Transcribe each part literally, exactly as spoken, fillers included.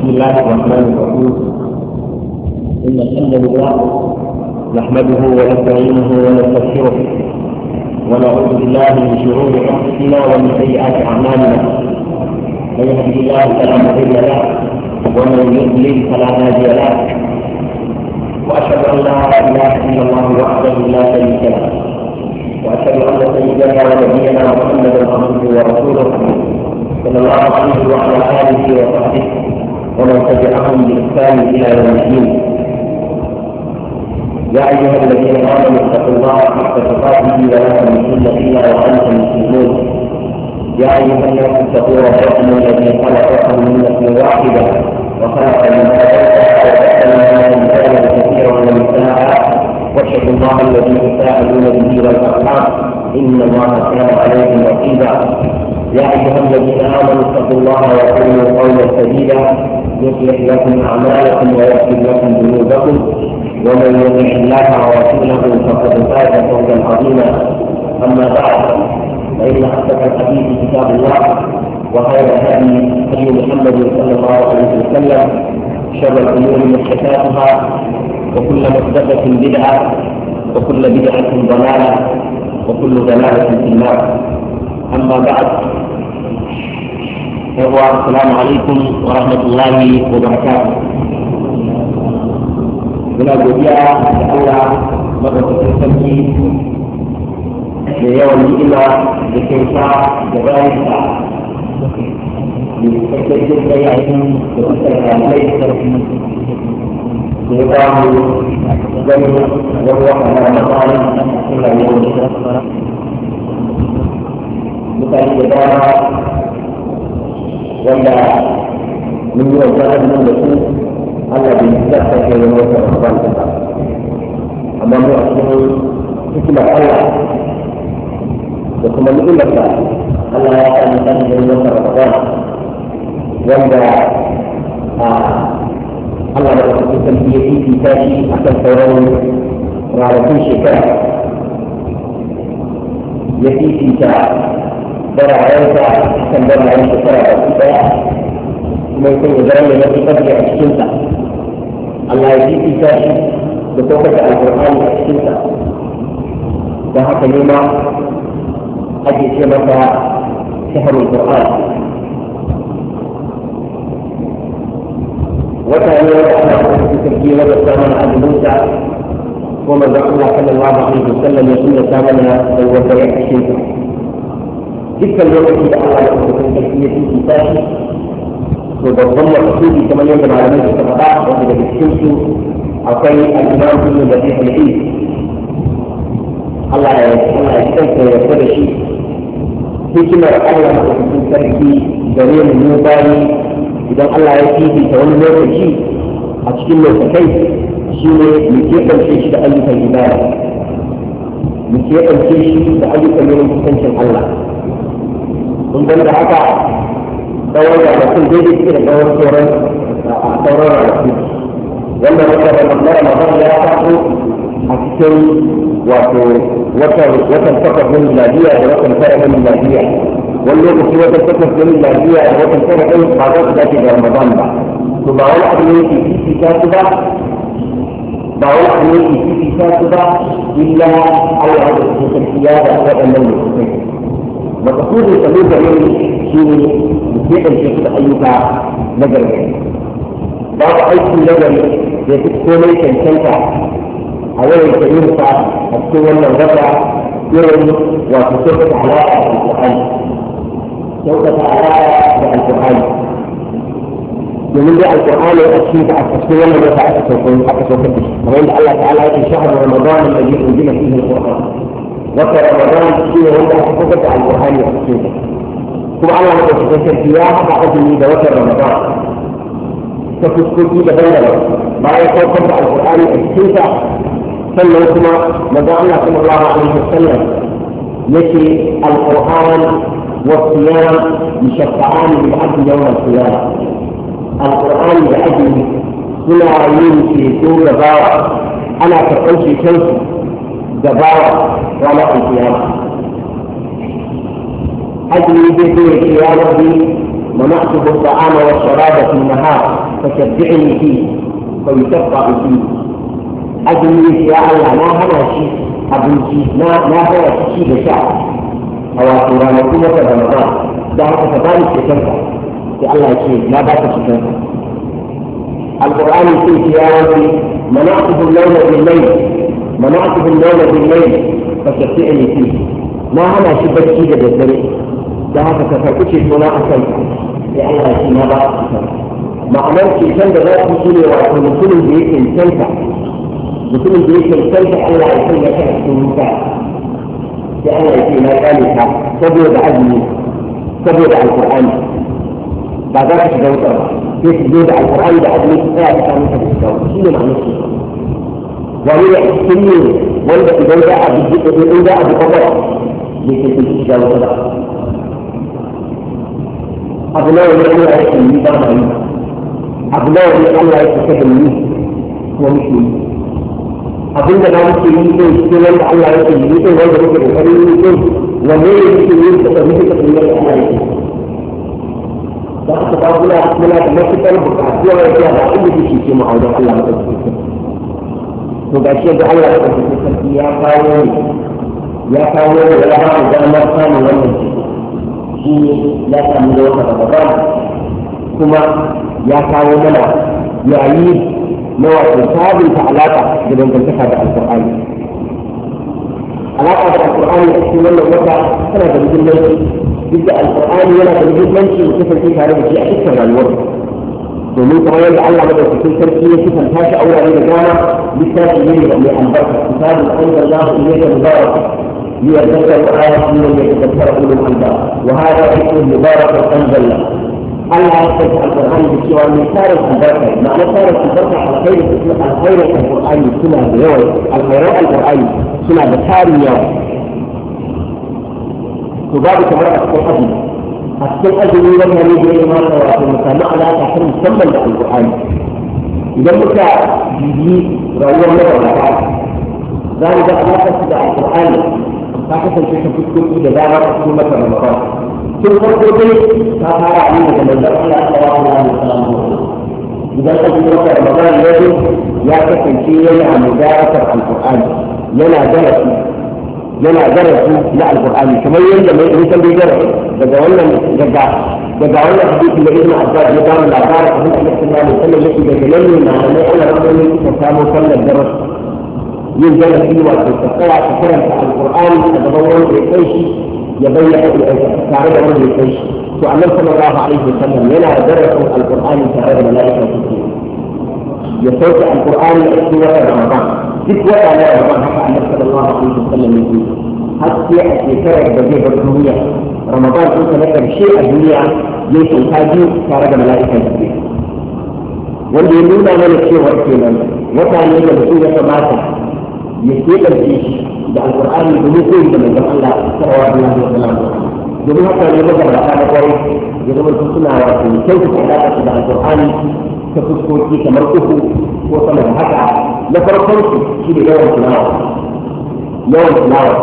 بسم الله الرحمن الرحيم. إن الحمد لله نحمده ونستعينه ونستغفره ونعوذ بالله من شرور أنفسنا ومن سيئات أعمالنا. من يهده الله فلا مضل له ومن يضلل فلا هادي له، وأشهد أن لا إله إلا الله وحده لا شريك له، وأشهد أن سيدنا ونبينا محمدا عبده ورسوله صلى الله عليه وعلى آله وصحبه ومن تبعهم بإحسان إلى يوم الدين. يا أيها الذين آمنوا اتقوا الله حق تقاته ولا تموتن إلا وأنتم مسلمون. يا أيها الناس اتقوا ربكم الذي خلقكم من نفس واحدة وخلق منها زوجها وبث منهما رجالا كثيرا ونساء، واتقوا الله الذي تساءلون به والأرحام إن الله كان عليكم رقيبا. يا أيها الذين آمنوا اتقوا الله وقولوا قولا سديدا يصلح لكم أعمالكم ويغفر لكم ذنوبكم، ومن يطع الله ورسوله فقد فاز فوزا عظيما. أما بعد، فإن أصدق الحديث كتاب الله، وخير الهدي هدي محمد صلى الله عليه وسلم، شر الأمور محدثاتها، وكل محدثة بدعة، وكل بدعة ضلالة، وكل ضلالة في النار. أما بعد، السلام عليكم ورحمة الله وبركاته. Muna godiya da Allah madaukakin sarki da yawan ni'ima da kyauta da bayansa da cikakken bayanin da kusa da mai sarki da ya ba mu ganin wani wata na matsayin cikin rayuwar mutane da dama wanda mun yi wata hannun da su Allah bai yi zata ke yin wata rabban ta, amma mu a cikin hikimar Allah da kuma ni'imarsa Allah ya sa mutan da yin wata rabban wanda Allah da wata kusan ya fifita shi a kan sauran ranakun shekara, ya fifita barayensa a kan barayen shekara da su ɗaya, kuma ya sanya zama ya fi ƙarfi a cikinsa. Allah ya fifita shi da saukar alƙur'ani a cikinsa, don haka ne ma ake ce masa shahrul qur'an. wata ne wanda ana cikin sarki wanda samun azumunta ko manzon Allah sallallahu alaihi wasallam ya sunna samana da wanda ya cikinsa. dukkan lokaci da Allah ya cikin sarki ya fifita shi to babban makasudi kamar yadda malamai suka faɗa wanda daga cikin su akwai al-imam ibn Dabiq al-Eid. Allah ya Allah ya kanta ya fada shi hikimar Allah da cikin sarki gare mu mu bayi idan Allah ya fifita wani lokaci a cikin lokacai shine mu keɓance shi da ayyukan ibada, mu keɓance shi da ayyukan yin kusancin Allah. kun da haka tsawon ranakun daidai suke da tsawon sauran sauran ranaku wanda wata da Ramadan ya taso a cikin wato watan takwas na miladiya da watan tara na miladiya. wani lokaci watan takwas na miladiya da watan tara ɗin ba za su dace da Ramadan ba. to ba wani abu ne yake fifita su ba ba wani abu ne yake fifita su ba illa Allah da su sarki ya da waɗannan lokutai. makasudin sa ne gare ni shi ne ke ɗauke su da ayyuka na gargari. babu aiki na gari da duk komai cancanta a yawan ta yin sa a cikin wannan wata irin wato kyautata alaƙa da alƙur'ani kyautata alaƙa da alƙur'ani domin dai alƙur'ani a cikin a cikin wannan wata aka saukar aka saukar da shi kamar yadda Allah ta'ala ya ce shahru ramadan alladhi unzila fihi alqur'an. wata ramadan shi ne wanda aka saukar da alƙur'ani a cikin sa. kuma Allah ya ce sarki ya haɗa azumi da watan Ramadan ta fuskoki daban-daban bayan saukar da alƙur'ani a cikin sa. sannan kuma manzon Allah sallallahu alaihi wasallam yace alqur'an wa siyam yashfa'an bil 'abd yawm al-qiyamah. alqur'an da azumi suna yin ceto da bawa, ana karɓar ceton su da bawa ranar al-qiyamah. أجري به يا ربي منعته الطعام والشراب في النهار فشبعني فيه فيشفع فيه أجل يا الله ما هنا شيء أبنتي ما ما هو شيء بشع أو قرآن قوة رمضان دعوة فضائل شكرا يا الله شيء لا بأس شكرا القرآن يقول يا ربي منعته الليل بالليل منعته الليل بالليل فشفعني فيه ما هنا شيء بشيء بالذري دعوة فكتش مناقشة يا الله شيء ما بأس شكرا ma'anar ceton da za su shine wato mutumin da yake cancanta mutumin da yake cancanta Allah ya sanya ta a cikin wuta sai Allah ya ce na kale ta saboda azumi saboda alqur'ani ba za ka shiga wuta ba sai su zo da alqur'ani da azumi su tsaya ta samu ta shiga wuta shine ma'anar ce wani ya cikin ne wanda idan za a bi idan za a bi kwakwara ne ke cikin shiga wuta ba abu nawa ne Allah ya ce ni ba ma yi abu nawa ne Allah ya fita da ni ko muke yi abin da na muke yi ko shi wanda Allah ya ce ni ko wanda muke kokarin yi ko wanne ne muke yi da muke da Allah ya ce da aka ba kula kula da mafitar bukatuwa ya ga da inda kike ce mu auren Allah ya ce to ga shi da Allah ya ce ya kawo ya kawo da ya ba da damar samun wannan shi ya samu da wata babban kuma ya kawo mana yayi na wato sabunta alaƙa da dangantaka da alƙur'ani alaƙa da alƙur'ani a cikin wannan wata tana da muhimmanci duk da alƙur'ani yana da muhimmanci da kasance tare da shi a cikin rayuwar domin kamar yadda Allah madaukakin sarki ya sifanta shi a wurare da dama littafi ne mai albarka kitabun anzalallahu ilayka mubarak liyadhakkaru ayatan wa yatadhakkara ulul albab wa hadha dhikrun mubarakun anzalna Allah ya sanya alƙur'ani da cewa mai tarin albarka ma'ana tarin albarka alkhairin alkhairin alƙur'ani suna da yawa alkhairan alƙur'ani suna da tarin yawa to babu kamar a cikin azumi a cikin azumi wannan ne da ya mata wato mu samu alaƙa ta musamman da alƙur'ani idan muka bibiyi rayuwar magabata za mu ga alaƙar su da alƙur'ani ta kasance ta fuskoki da dama a cikin mata ramadan ثم قلت فقال عليه من الله صلى الله عليه وسلم إذا كنت وقت رمضان يجب يعتقد شيئا عن مدارسة القرآن ينا درس ينا درس لا القرآن كما يجب أن يكون بجرس بدأونا بدأونا حديث لابن عباس يقام العبارة فهم أن يكون عليه وسلم يجب بجلالي مع أن أنا رجل فسامه صلى الدرس ينزل فيه وقت التقوى تكرم على القرآن تدور بيقيشي يبين تعرض من الجيش وأن صلى الله عليه وسلم ينا درس القرآن تعرض ملائكة كثير يصوت القرآن في وقت رمضان في وقت على رمضان حتى أن صلى الله عليه وسلم يقول حتى يكرر بديه الدنيا رمضان كنت لك شيء الدنيا ليس تاجي تعرض ملائكة كثير واللي يقولون من الشيء والكلمة وكان يجب سورة ماتا يستيقظ الجيش da alƙur'ani da mutum da manzon Allah sallallahu alaihi wasallam domin haka ne da baraka da kwarai ya zama su suna wato kyautu da alaƙa da alƙur'ani ta fuskoki kamar uku ko sama da haka na farkon su shi da yawan tilawa yawan tilawa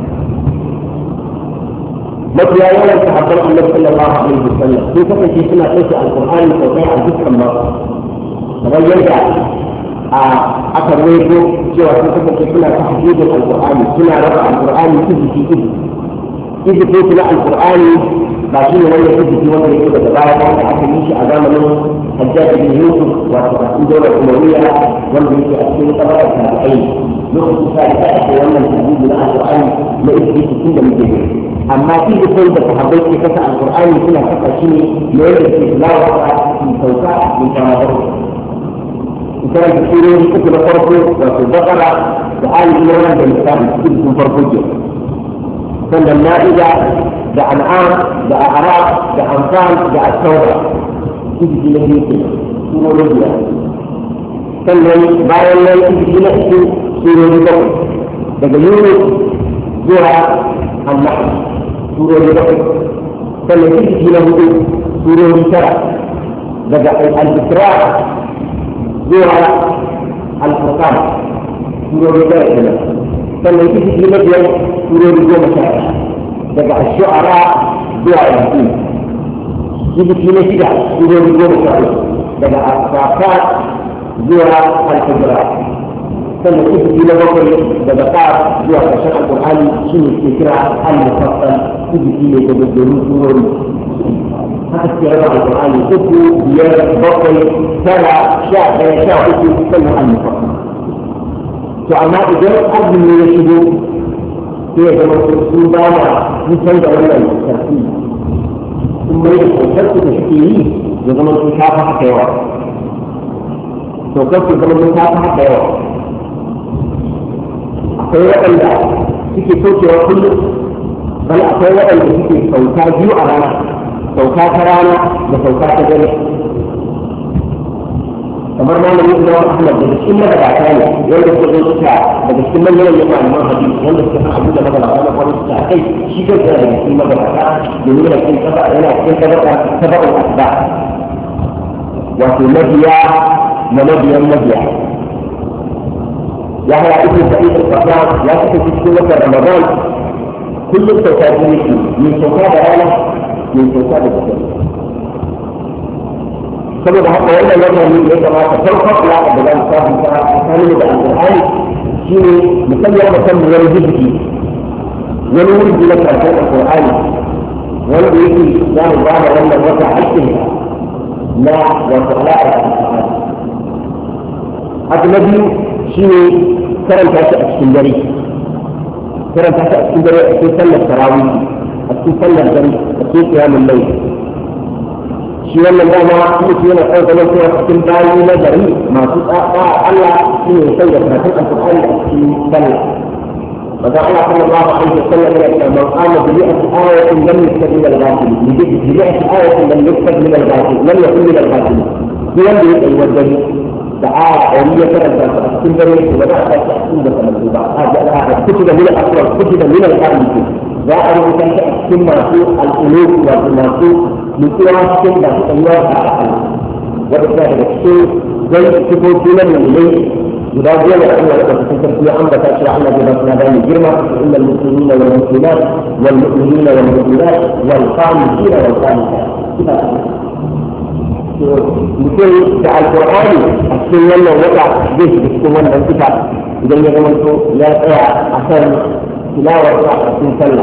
mafiya yawan sahabban Annabi sallallahu alaihi wasallam sun kasance suna ɗauke alƙur'ani sosai a dukkan mako kamar yadda aka rawaito cewa sun kasance suna tahjidin alqur'ani suna raba alqur'ani iziki iziki iziki na alqur'ani ba shi ne wannan iziki wanda yake daga baya da aka yi shi a zamanin Hajjaj bin Yusuf wato a cikin daular Umayya wanda yake a cikin tabarar tabi'ai lokacin sa da ake wannan tahjidi na alqur'ani na iziki tun da muke yi amma izikin da sahabbai ke kasa alqur'ani suna kasa shi ne na yadda ke tilawa a cikin sauka min kama كانت تشيرين كتب فرقه وفي البقرة وآل إيران بالإسلام كتب فرقه كان المائدة ده أنعام ده أعراف ده أنفال ده التوبة كتب الذي سورة رجلة كان بايا الله كتب نفسه سورة رجلة ده يونس زرع النحل سورة رجلة كان كتب له سورة رجلة ده الإسراء زوها الفرقان سورة رجال فلما يجي في مدين سورة رجال مشاعر دقع الشعراء زوها يهدين hizbi na shida surori goma sha uku daga asfafa zuwa al-hijra sannan hizbi na bakwai daga qaf zuwa ƙarshen alqur'ani shine ke kira al-mufassal hizbi ne daga domin surori haka suke raba alqur'ani uku biyar bakwai tara sha ɗaya sha uku sannan al-mufassal to amma idan azumi ya shigo sai ya zama sun ba ma nisan da wannan sarki sun mai da kyautar su da suke yi ya zama sun shafa haka yawa kyautar su zama sun shafa haka yawa akwai waɗanda suke saukewa kullum bal akwai waɗanda suke sauka biyu a rana sauka ta rana da sauka ta dare kamar malamin Imam Ahmad daga cikin magabata ne wanda suka zo suka daga cikin manyan malaman hadisi wanda suka san abin da magabata na kwanan suka kai shi kai daga cikin magabata domin yana cikin kaba yana cikin kabata kaba'ul asba wato mabiya na mabiyan mabiya ya haya ibn Sa'id al-Qattan ya kasance cikin watan Ramadan kullum sauka biyu yake yin sauka da rana yin sauka da dare saboda haka wannan wata ne ya kamata farkon alaƙa da za mu samu ta tsakanin da alƙur'ani shi ne musamman musamman wani hizbi wani wurdi na karshen alƙur'ani wanda yake za mu ba da wannan wata hakkin na wato alaƙa da alƙur'ani abu na biyu shi ne karanta shi a cikin dare karanta shi a cikin dare a cikin sallar tarawih a cikin sallar dare a cikin qiyamul layl shi wannan dama mutum yana kan zaman cewa cikin bayi na gari masu tsada Allah shi ne sai da karatun alƙur'ani a cikin sallah maza Allah sallallahu alaihi wasallam ya ce man qama bi mi'ati ayatin lam yustab min al-batil bi mi'ati ayatin lam yustab min al-batil lam yakun min al-batil shi wanda ya tsayi wajen da aya ɗari ya karanta a cikin dare ba za a tashi a cikin da kamar ba a kuci da min al-aswar kuci da min al-qadim za a rubuta shi a cikin masu al-uluf wato masu mutuwa cikin da suka yi wa a akalla wadda ta daga cikin zai sifofi na mulmulai guda goma da Allah da cikin sarki ya ambata cewa Allah zai ba su nada mai girma inna al-muslimina wal muslimat wal mu'minina wal mu'minat wal qanitina wal qanitat mutum da alqur'ani a cikin wannan wata zai shiga cikin wannan sifa idan ya zama to ya tsaya a kan tilawar sa a cikin sallah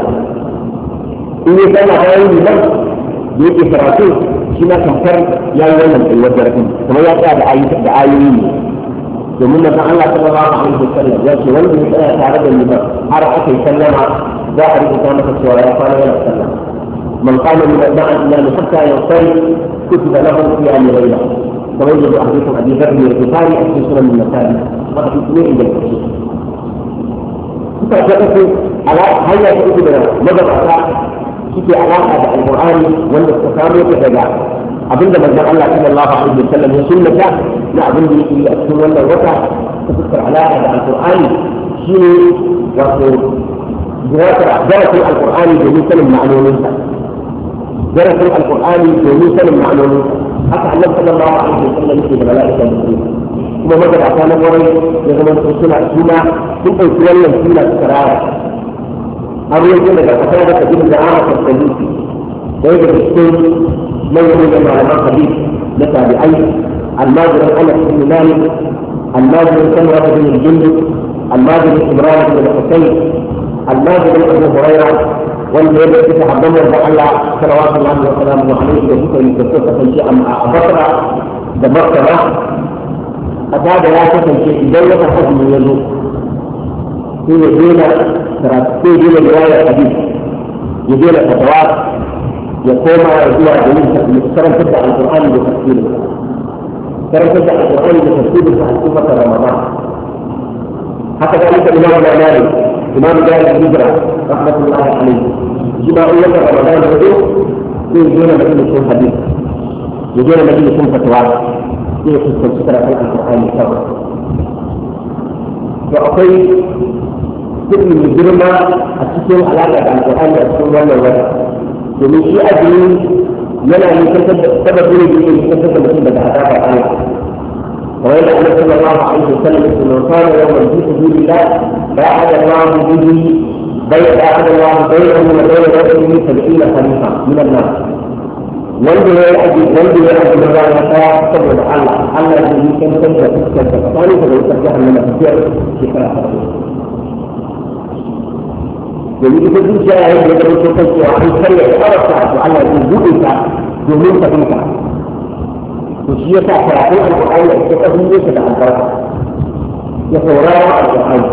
in ya sallah bayan liman da yake karatu shi na tamkar ya yi wannan tsayuwar zarafin kuma ya tsaya da ayoyi ne domin na san Allah sallallahu alaihi wasallam ya ce wanda ya tsaya tare da liman har aka yi sallama za a rubuta masa cewa ya kwana yana sallah man qama min al-ma'a ila hatta yasari kutiba lahu qiyam layla kamar yadda hadithu Abi Dharr al-Bukhari a cikin sunan an-Nasa'i wa hadithu ne inda yake kuka ga ku ala hayya ku da magabata suke alaƙa da alƙur'ani wanda suka samu ta daga abinda manzon Allah sallallahu alaihi wasallam ya sunnata na abin da yake a cikin wannan wata ta fuskar alaƙa da alƙur'ani shine wato darasin alƙur'ani domin sanin ma'anoninsa darasin alƙur'ani domin sanin ma'anoninsa haka Allah sallallahu alaihi wasallam yake da mala'ika musulmi kuma magabata na kwarai ya zama suna suna sun ɗauki wannan suna suka rara أو يكون لك فتاة تجد دعامة الثلوث ويجب السن من يكون مع الخبيث نسى بعين الماجر أنس بن مالك الماجر سمرة بن الجند الماجر إمران بن الحسين الماجر أبو هريرة والذي يبدأ تحضمه فعلى صلوات الله وسلامه عليه وذكر يكتبه شيئا مع بصرة دبصرة أتى لا تكن شيء دولة حجم يزور في دين في دين الرواية الحديث يدين الفتوات يقوم يدور دليل ترى تبدأ القرآن بتفسيره ترى تبدأ القرآن بتفسيره في سورة رمضان حتى ذلك الإمام مالك إمام دار الهجرة رحمة الله عليه جماعية رمضان الرجوع في دين مجلس الحديث يدين مجلس الفتوات في قصة سترة القرآن الكريم وأقول كل من جرمة أتكلم علاقة عن القرآن والسنة والوحي ومن شيء أجل لنا يكتب سبب ولد يكتب مثل بتحدث الآية وإلى أن صلى الله عليه وسلم من قال يوم في سبيل الله باعد الله به باعد الله بينه وبين رجله سبعين خليفة من الناس wanda ya yi aji wanda ya yi na rana ɗaya saboda Allah Allah ya yi kan kan da fuskar da tsani da wutar jahannama tafiyar shekara ta domin ita zuciya ya yi da ya zama kan cewa an karya da arabta to Allah ya buɗe ta domin ta dinka to shi ya sa karatun alƙur'ani a cikin ƙasar nesa da albarka ya saurara alƙur'ani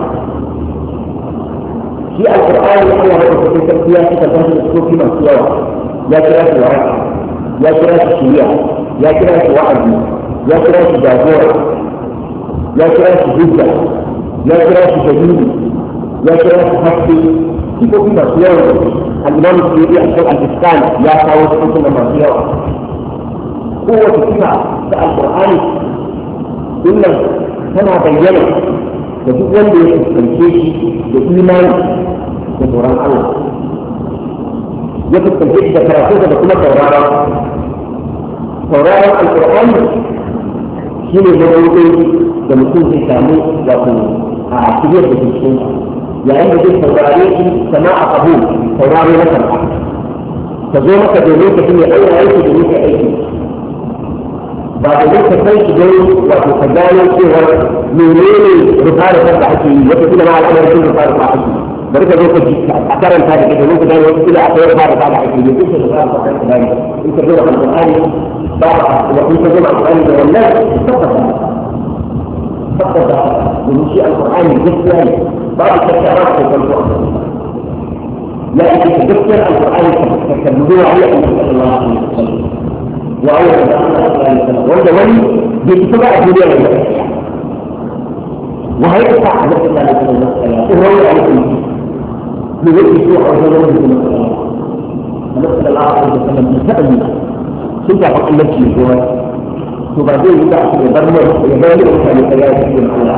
shi alƙur'ani Allah ya ɗauka cikin tafiya suka ba shi da sofi masu yawa ya kira shi waraka ya kira shi shiriya ya kira shi wa'azi ya kira shi jagora ya kira shi hujja ya kira shi dalili ya kira shi haske sifofi masu yawa al-imam Suyuti a cikin al-Iskan ya kawo sifofi masu yawa kowace sifa ta alƙur'ani illan tana bayyana da duk wanda ya fuskance shi da imani da tsoron Allah ya fuskance shi da karatu da kuma sauraron sauraron alƙur'ani shi ne mabuɗin da mutum zai samu wato a cikin da cikin yayin da zai saurare shi sama a abu saurare na karɓa ka zo maka domin ka shine aiki aiki da yake aiki ba da zai ka kai shi don wato ka gano cewar menene rufa da kanka ake yi wata kila ma al'amarin rufa da kanka ake yi bari ka zo ka ji a karanta da kai domin ka gano wata kila akwai rufa da kanka ake yi duk da rufa da kanka gani in ka zo da alƙur'ani ba wa in ka zo da alƙur'ani da wannan tabbata tabbata domin shi alƙur'ani gaskiya ne babu tattara ko kanto لا يتذكر القرآن كالنبوة عليه صلى الله عليه وسلم وعلى صلى الله عليه وسلم وهذا ولي بيتبع الدنيا والمسيح وهيدفع رسول الله صلى الله عليه وسلم وهو عليكم لوجه سوء وزوجه صلى الله عليه وسلم تتبنى كنت أقول لك شيء هو تبادل بتاعك يبرمج يبرمج على حياتك الله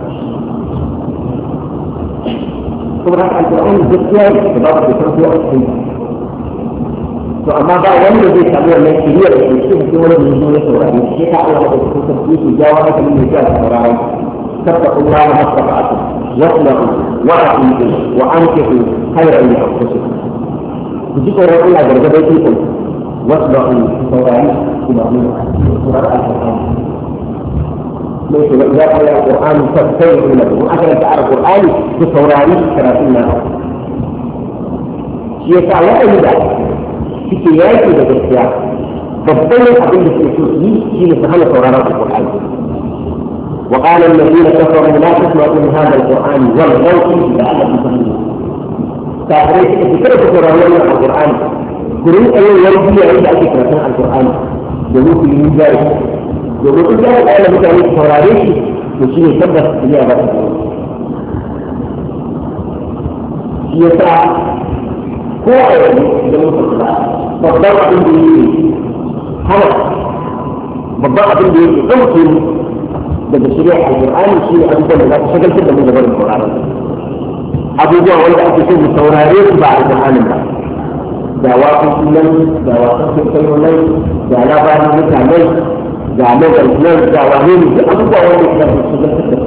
سورة القرآن بالذات تبارك وتعالى أحسن فأما بعد أن يجي تعبير من كبير الشيخ في ولد من دون سورة الشيخ على هذا التوفيق جاوبك من رجال القرآن فاتقوا الله ما استطعتم واصلحوا وأعيدوا وأنكحوا خيرا لأنفسكم بذكر الله درجتكم واصلحوا سورة سورة القرآن ليس إذا قال القرآن فاستيقظ له وأجل تعالى القرآن بصوراني ثلاثين شيء تعالى أيضا في كياية بالإختيار فاستيقظ أبن بسيطوسي شيء سهل صورانات القرآن وقال الذين كفروا لا تسمعوا من هذا القرآن والغوا فيه لعلكم تفلحون تعرف فكرة صورانات القرآن قرين أي يرجي عند فكرة القرآن جلوس المجاز domin in ya da mutane su saurare shi to shi ne tabbas duniya ba ta shi ya sa ko a yanzu idan muka kula babban abin da yake hana babban abin da yake ɗauke daga shirya alƙur'ani shi ne abubuwan da za su shagaltar da mu da barin ƙur'ani abubuwa wanda ake so mu saurare su ba alƙur'anin ba da waƙoƙi nan da wasan kwaikwayo nan da labarin mutane da lokal nan da wani ne da abubuwa wanda ya shafi su zai da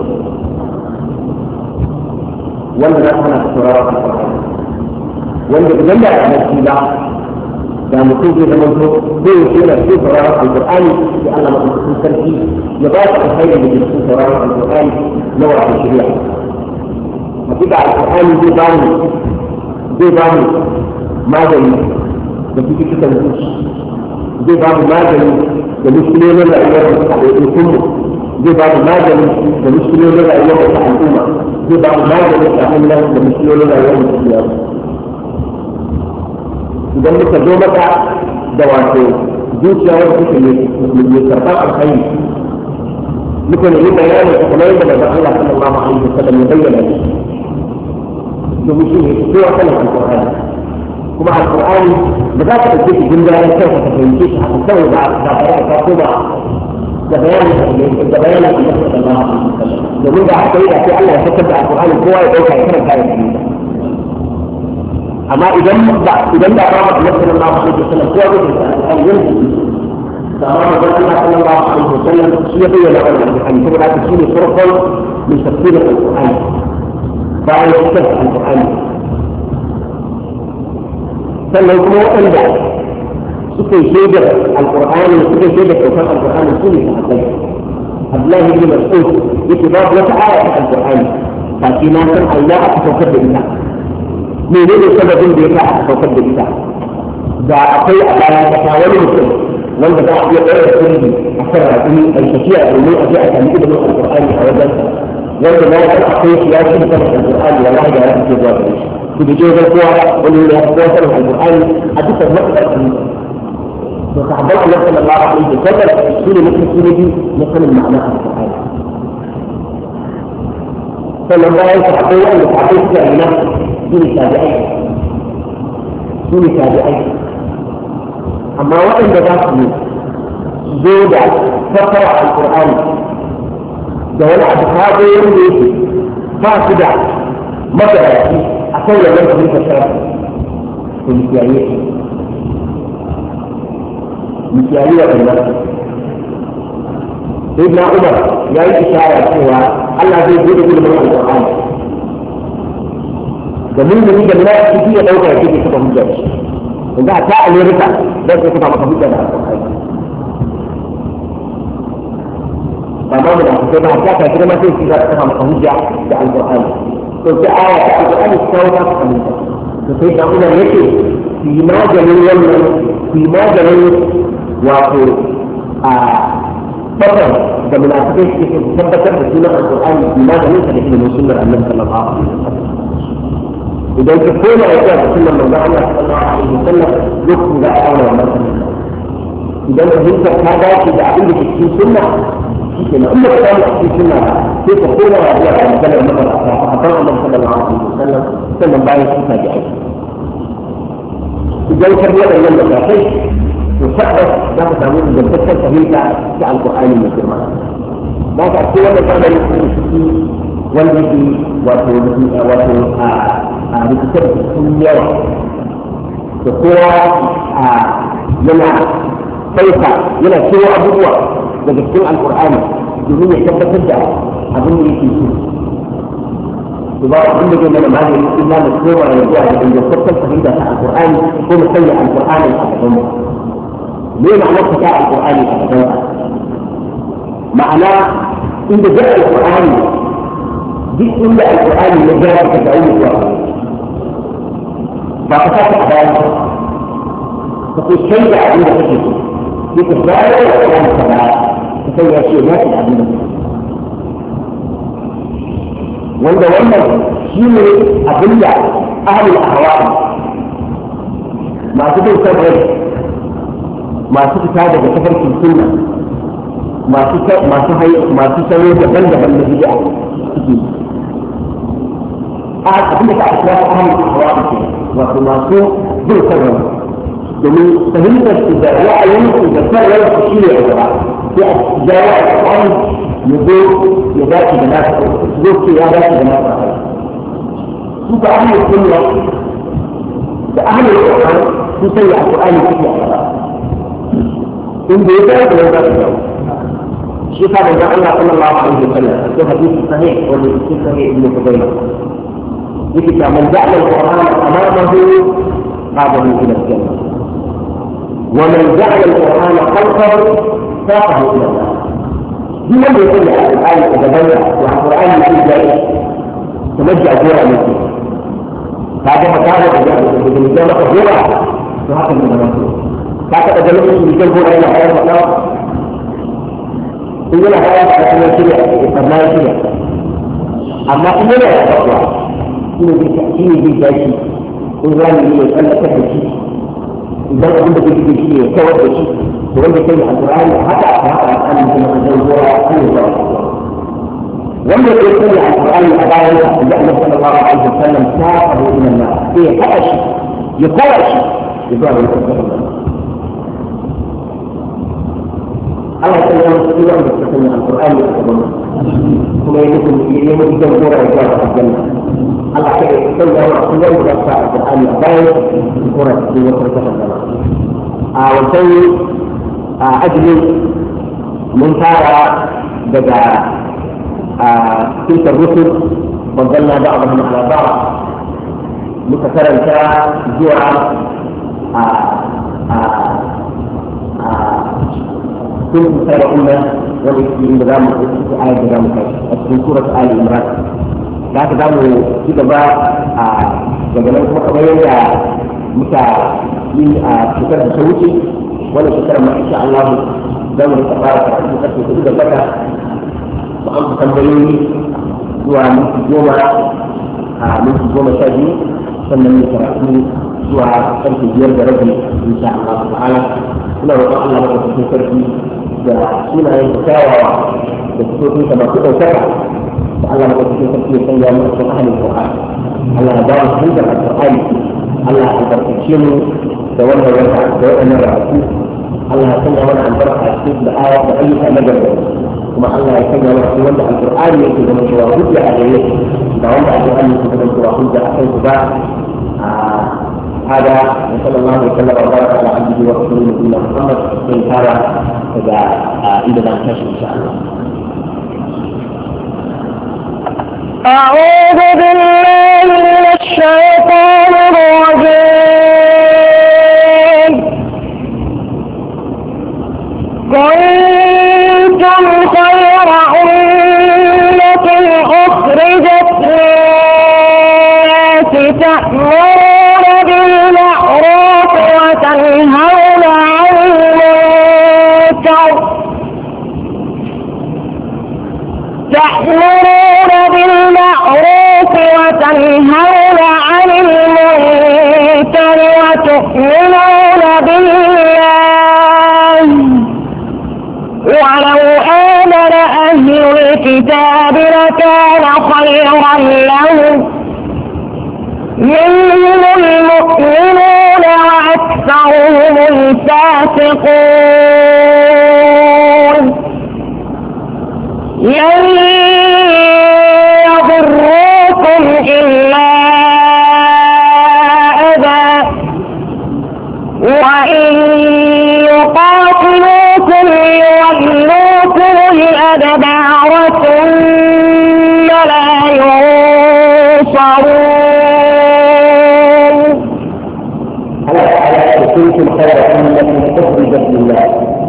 wanda za su hana su saurara alƙur'ani wanda idan da ya mace ba da mutum zai zama to zai yi yana cikin saurara alƙur'ani da Allah madaukakin sarki ya ba su alkhairi da cikin saurara alƙur'ani na wato shari'a hakika alƙur'ani zai ba mu zai ba mu magani da cututtukan zuci zai ba mu magani da mushkilolin rayuwar da ta ɗauki kuma zai ba mu magani da mushkilolin rayuwar da ta al'umma zai ba mu magani da hanyar da mushkilolin rayuwar da ta yaro idan muka zo maka da wato zuciya wanda take mai karɓar alkhairi muka nemi bayanin ta kamar yadda daga Allah sallallahu alaihi wasallam ya bayyana shi domin shi ne kowa kalan alƙur'ani kuma alƙur'ani ba za ka ɗauke shi gundayen kanka ka fahimce shi haka kawai ba ba tare da ka koma da bayanin da bayanin da ya faɗa ba domin da aka yi da sai Allah ya fitar da alƙur'ani kowa ya ɗauka ya karanta ya fahimta amma idan ba idan da ba mu da sallallahu alaihi wasallam kowa zai fahimta alƙur'ani yanzu amma da Allah sallallahu alaihi wasallam shi ya bayyana wannan alƙur'ani saboda haka shi ne farkon min tafsirin alƙur'ani bayan fitar alƙur'ani sannan kuma waɗanda suka yi shaidar alƙur'ani suka yi shaidar ɗaukar alƙur'ani su ne sahabbai. Abdullahi ibn Mas'ud yake babu wata aya ta alƙur'ani ba ce na san Allah aka saukar da ita. Menene sababin da ya sa aka saukar da ita? Da akwai a bayan kasa wani mutum wanda za a iya ɗaura sirri a kan raƙumi a tafiya domin a je a sami ilimin alƙur'ani a wajensa. wanda na ga akwai shi ya ci da alƙur'ani wallahi da ya fice zuwa gare shi ku da jirgin kowa wani ya fi kowa sanin alƙur'ani a dukkan matsalar su to sahabban Allah sallallahu alaihi wa sallam su ne mutum su ne biyu na sanin ma'ana alƙur'ani sannan bayan sahabbai wanda sahabbai suka yi nan su ne tabi'ai su ne tabi'ai amma waɗanda za su zo da fassara alƙur'ani da wani abu sabo wanda yake ba su da magaraci a kan wannan fahimtar sharafi to mikiyaye su mikiyaye wa ɗannan sai na umar ya yi ishara cewa Allah zai bude ilimin alƙur'ani da mun gani da na ciki ya ɗauka ya ce kafa hujjar shi yanzu a ta Amerika don su kafa maka hujjar da alƙur'ani فما من أحسن حتى كده ما تيجي تفهم خمسة على القرآن. قلت آية القرآن التوبة خمسة. فكيف أقول لك فيما جميل فيما جميل وفي فضل ده من أحسن ثبت بسنة القرآن فيما جميل فلكن المسلم النبي صلى الله عليه وسلم. إذا تكون أيام سنة من الله صلى الله عليه وسلم يكون لا أول ولا إذا فهمت هذا إذا عندك في سنة لكن أما كان في سنة كيف تقول يا أبي بكر مثلا فأعطاه النبي صلى الله عليه وسلم سلم باين صفة جاهز. إذا كان هذا اليوم الأخير وسبب ذاك تعمل إذا تذكر فهمت عن القرآن من القرآن. ما تعرفون أن هذا الشيء والذي وفي وفي بكتب السنة تقول لنا كيف لنا سوى أبوه daga cikin alƙur'ani domin ya tabbatar da abin da yake so to ba abin da zai mana magani illa mu koma ya zuwa da ingantaccen fahimta ta alƙur'ani ko mu sanya alƙur'ani a gaban mu me ma'anar ta alƙur'ani a gaban ka ma'ana inda da alƙur'ani duk inda alƙur'ani ya ga ka da wani zuwa ba ka saka a bayan ka ko sai da abin da kake so duk da ya yi alƙur'ani ka ba sai ya ce ya fi abin da wanda wannan shi ne abin da ahalin ahwa'i masu bin son rai masu fita daga tafarkin sunna masu masu hai masu salo daban-daban na bid'a suke a abin da aka kira ahalin ahwa'i ke wato masu bin son rai domin fahimtar su da ra'ayin su da son rai su shi ne a gaba جاء القرآن يقول يذاكي بناس يذكي يا ذاكي بناس سوف أهل السنة بأهل القرآن تسيع القرآن في الصلاة إن بيتها فلو ذاكي شيخ هذا الله صلى الله عليه وسلم في حديث صحيح والذي في صحيح ابن خزيمة يقول من جعل القرآن أمامه قاده إلى الجنة ومن جعل القرآن خلفه ساقه إلى الله. دي من يقول لك الآية تتبنى والقرآن يقول ذلك تمجع جوع مثله. هذا مكانه بالنسبة لك جوع وهذا من المنصور. كاتب أجلسه بكل جوع إلى حياة الله. إننا حياة لكن يشرع إقرنا يشرع. أما إننا يتبقى إنه بتأثير بالجيش إنغاني إليه أن تحكي إذا كنت تجد شيء توجه شيء وانت تجد القرآن حتى أفهمت القرآن مثل ما تقول أن يقرأ وانت تجد القرآن أبايا النبي صلى الله عليه وسلم ساقه إلى الناس فيه حتى شيء يقرأ شيء يقرأ القرآن الله تعالى يقول أن تستمع القرآن يقرأ ثم يقول يمكن تنظر إجابة الجنة الله تعالى يقول أن يقرأ القرآن أبايا يقرأ في وقت الجنة وسوي أجل من فارع بدأ تلك الرسل فضلنا بعضهم على بعض متكرر جوعا كنتم خير أمة وفي نظام في آية نظام في سورة آل عمران لا تدعوا كده بقى وجمال كما قبل متى من شكر بسوتي ولا شكر ما إن شاء الله دولة تبارك وتعالى تقول لك وأنت تنبغي ومن الجمعة من الجمعة شادي sannan ya karatu zuwa karfe biyar da rabi insha Allah ta'ala ina roƙon Allah da cikin sarki da sunayen kyawawa da sifofin sa masu ɗaukaka da Allah da cikin sarki ya sanya mu cikin ahlul Qur'an Allah ya ba mu hujjar al-Qur'ani Allah ya barkace mu da wannan wata da wannan rayuwa Allah ya sanya mana albarka a cikin da ayat da ayyuka na gaba kuma Allah ya sanya mana cikin wanda al-Qur'ani yake zama cewa hujja a gare da wanda al-Qur'ani yake zama cewa hujja a kai ba هذا وصلى الله وسلم وبارك على عبده ورسوله نبينا محمد وإن كان إذا إذا لم تشهد إن شاء الله. أعوذ بالله من الشيطان الرجيم. كنتم خير أمة أخرجت للناس تأمرون بالمعروف وتنهون عن المنكر تأمرون بالمعروف وتنهون عن المنكر وتؤمنون بالله ولو آمن أهل الكتاب لكان خيرا لهم منهم المؤمنون وأكثرهم الفاسقون لن يضروكم إلا أذى وإن يقاتلوكم يولوكم الأدبار ثم لا ينصرون. كنتم خير أمة أخرجت لله.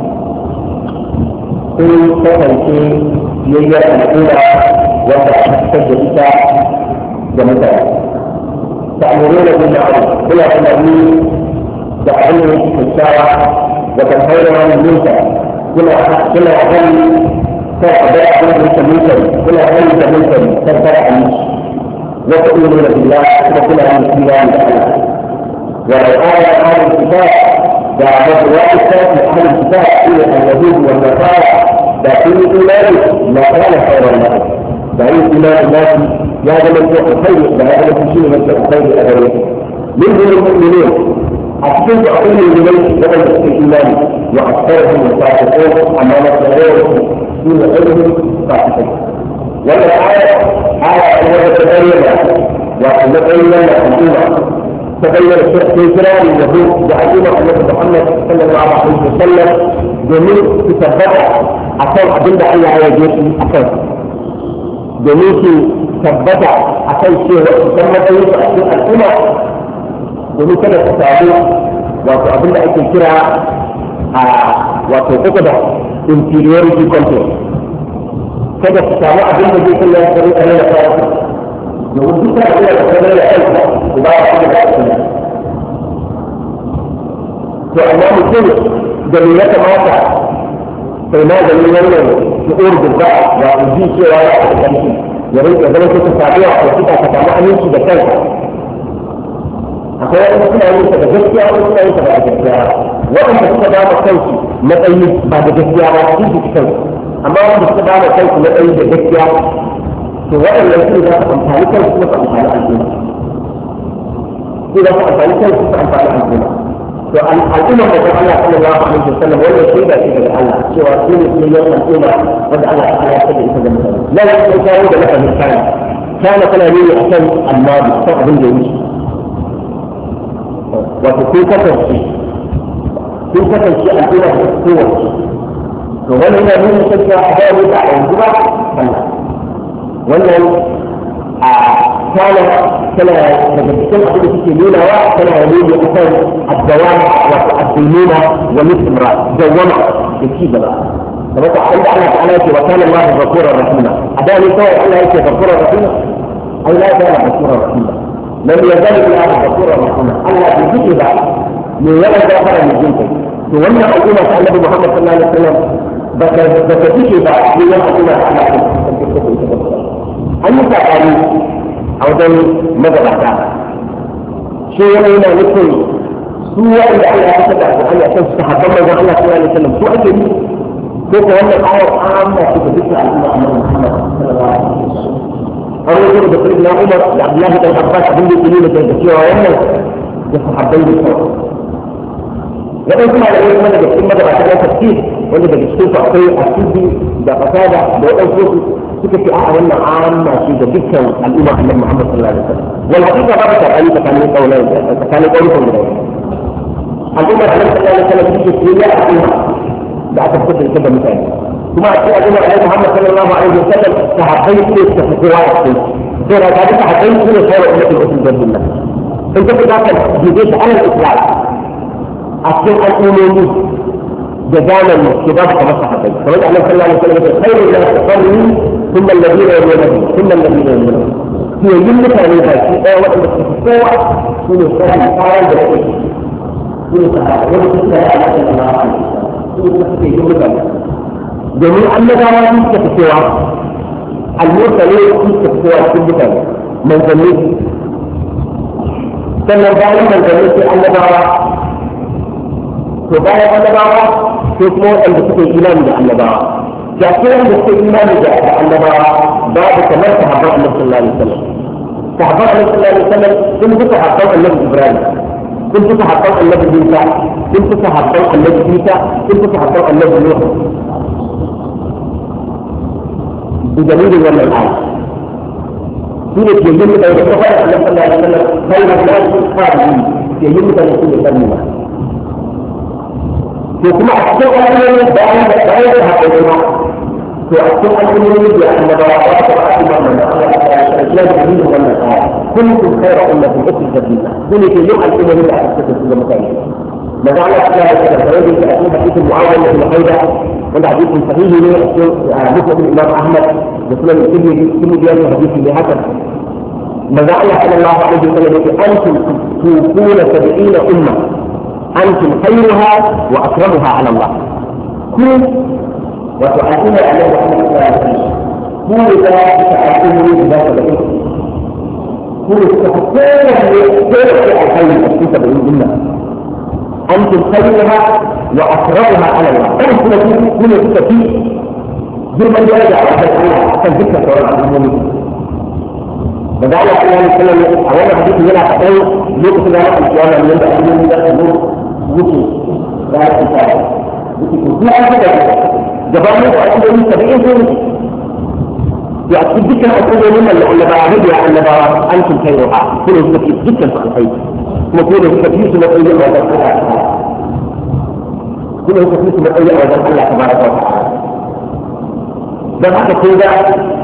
كل سفر شيء يجب أن الأولى وتحتج بك جميعا. تأمرون بالمعروف بلا تنبيه تعلمون في الشارع وتنهون عن المنكر كلا كلا أهل ترفع عن المنكر كلا أهل المنكر ترفع عنه وتؤمنون بالله وكلا أهل الإيمان بالله. ولو آل أهل الكتاب بعد ذلك من أهل الكتاب إلى اليهود والنصارى لكن ذلك ما كان خيرا لهم. بعيد إيمان الناس يا من جاء الخير بهذا الشيء من جاء الخير أبدا. منهم المؤمنون أكثر أقول إليه ومن الإيمان وأكثرهم الفاسقون أمانة غيرهم دون غيرهم فاسقين. والآية آية أنها تبين وتبين الأمة تبين الشيخ في كلام اليهود بعدين أن محمد صلى الله عليه وسلم جميل تثبت أكثر أدلة على عيادته أكثر جميل تثبت أكثر شيء وتسمى تيسر أكثر الأمة domin kada ta samu wato abin da ake kira a wato kuka da inferiority complex kada ta samu abin da zai kalla ya rika nuna kawo domin duk da abin da ta kalla ya aika ku ba wa kuma da ake to amma mutum da me ya kamata sai na ganin wannan shi'ur da ba wa ji cewa ya aka kanki ya rinka zama ta sabuwa ko kita ka samu aminci da kanka akwai wani suna yin sa da gaskiya wani suna yin sa da gaskiya waɗanda suka ba ma kansu matsayi ba da gaskiya ba su su kansu amma wanda suka ba ma kansu matsayi da gaskiya to waɗannan su za su amfani kansu kuma su amfani al'umma su za su amfani kansu su amfani al'umma to al'umma da kuma Allah sallallahu alaihi wasallam wannan shaida ce daga Allah cewa su ne su yi al'umma wanda Allah ta ya sanya ita da mutane nan sai kawo da lafazin kana kana kana ne akan annabi kan abin da ya wuce wato kun kasance kun kasance a kira da kowace to wannan yana nuna cewa a bayan wuta a yanzu ba Allah wannan a kana tana daga cikin abin da suke nunawa tana nuni akan addawa wato addinina wa istimrar dawama da ci gaba فبقى عند الله تعالى وكان الله غفورا رحيما أداني سوى الله يكي غفورا رحيما أي لا زال غفورا رحيما لم يزال الله غفورا رحيما الله يجيب من ولا غفر من جنته وأن أقوم على النبي محمد صلى الله عليه وسلم بكتيجي بعد من أقوم على أن يتعلم أو ذلك ماذا بعد شيء هنا مثل سوى إذا الله يتبع أن يكون استحضر الله صلى الله عليه وسلم سوى أجل كيف أن الآية عامة في ذكر عن محمد صلى الله عليه وسلم أو يقول بسيدنا عمر عبد الله بن عباس بن سليم بن كثير ويمنع يستحضرين الصوت وقال كما على ماذا بسيط ماذا بعد ذلك تفكير وأنه بيشتوف أعطيه أكيد بقصادة بوضع صوته سكة أعلى عامة في ذكر الأمة عن محمد صلى الله عليه وسلم والحقيقة بعد أن تكلم قولين تكلم قولين الأمة عن صلى الله عليه وسلم في السرية أعلمها بعد تفكير كده مثال ثم أقول الأمة عن محمد صلى الله عليه وسلم صحابين كل استفقوا ترى ذلك صحابين كل خير أمة الأسل جد الله أنت تتعلم جديد على الإسلام أصل الأمومي جزانا كبار كما صحابين فوجد عليه صلى الله عليه وسلم خير الناس قرني ثم الذين يلونهم ثم الذين يلونهم هي يملك أن يبقى في أول الاستفقوا من الإسلام قال بلده من الصحابة ومن الصحابة صلى الله عليه وسلم جميع النظام في السواء المرسلين في السواء في البلد منزلين sannan bayan manzanni sai annabawa to bayan annabawa sai kuma waɗanda suke imani da annabawa da ke wanda suke imani da annabawa babu kamar sahabban annabi sallallahu alaihi wasallam sahabban annabi sallallahu alaihi wasallam sun fi sahabban annabi Ibrahim sun fi sahabban annabi Musa sun fi sahabban annabi Isa sun fi sahabban annabi Nuh بدليل ولا الآية في يجب أن يتفرق أن صلى الله عليه وسلم خير الناس خارجين يجب أن يكون يسلمنا ثم أحسن أن بعد بعد هذا فأحسن أن يريد أن نبرات وأحسن من الإسلام الدين ولا الآية كنتم خير أمة أخرجت لله ذلك يوم أن يريد أن تكون في مكانه ماذا على كذا فوجد تأتي حديث المعاونة في الحيدة وعند حديث صحيح مسند الإمام أحمد وسنن الترمذي كل حديث بهذا ماذا على صلى الله عليه وسلم أنتم توفون سبعين أمة أنتم خيرها وأكرمها على الله كل وتؤتون على محمد صلى الله عليه وسلم كل ذلك تأتون بذات الأمة كل تفكير في الخير في سبعين أمة أنتم خيرها وأكرمها على الله أنتم كل كل ثم يرجع الله حتى الذكر سواء عن المؤمنين فدعنا صلى الله عليه وسلم أولا حديث هنا حتى يوقف لنا القيامة من يبدأ من يبدأ النور وكي لا يستطيع وكي لا يستطيع جبارنا وأكيد من سبعين سنة يأكد ذكر أقول لنا أن بعضها أن بعض أنتم خيرها كل ذكر ذكر في الخير وكل ذكر في سنة أيها وذكرها كل ذكر في سنة أيها وذكر الله تبارك وتعالى dan haka ko da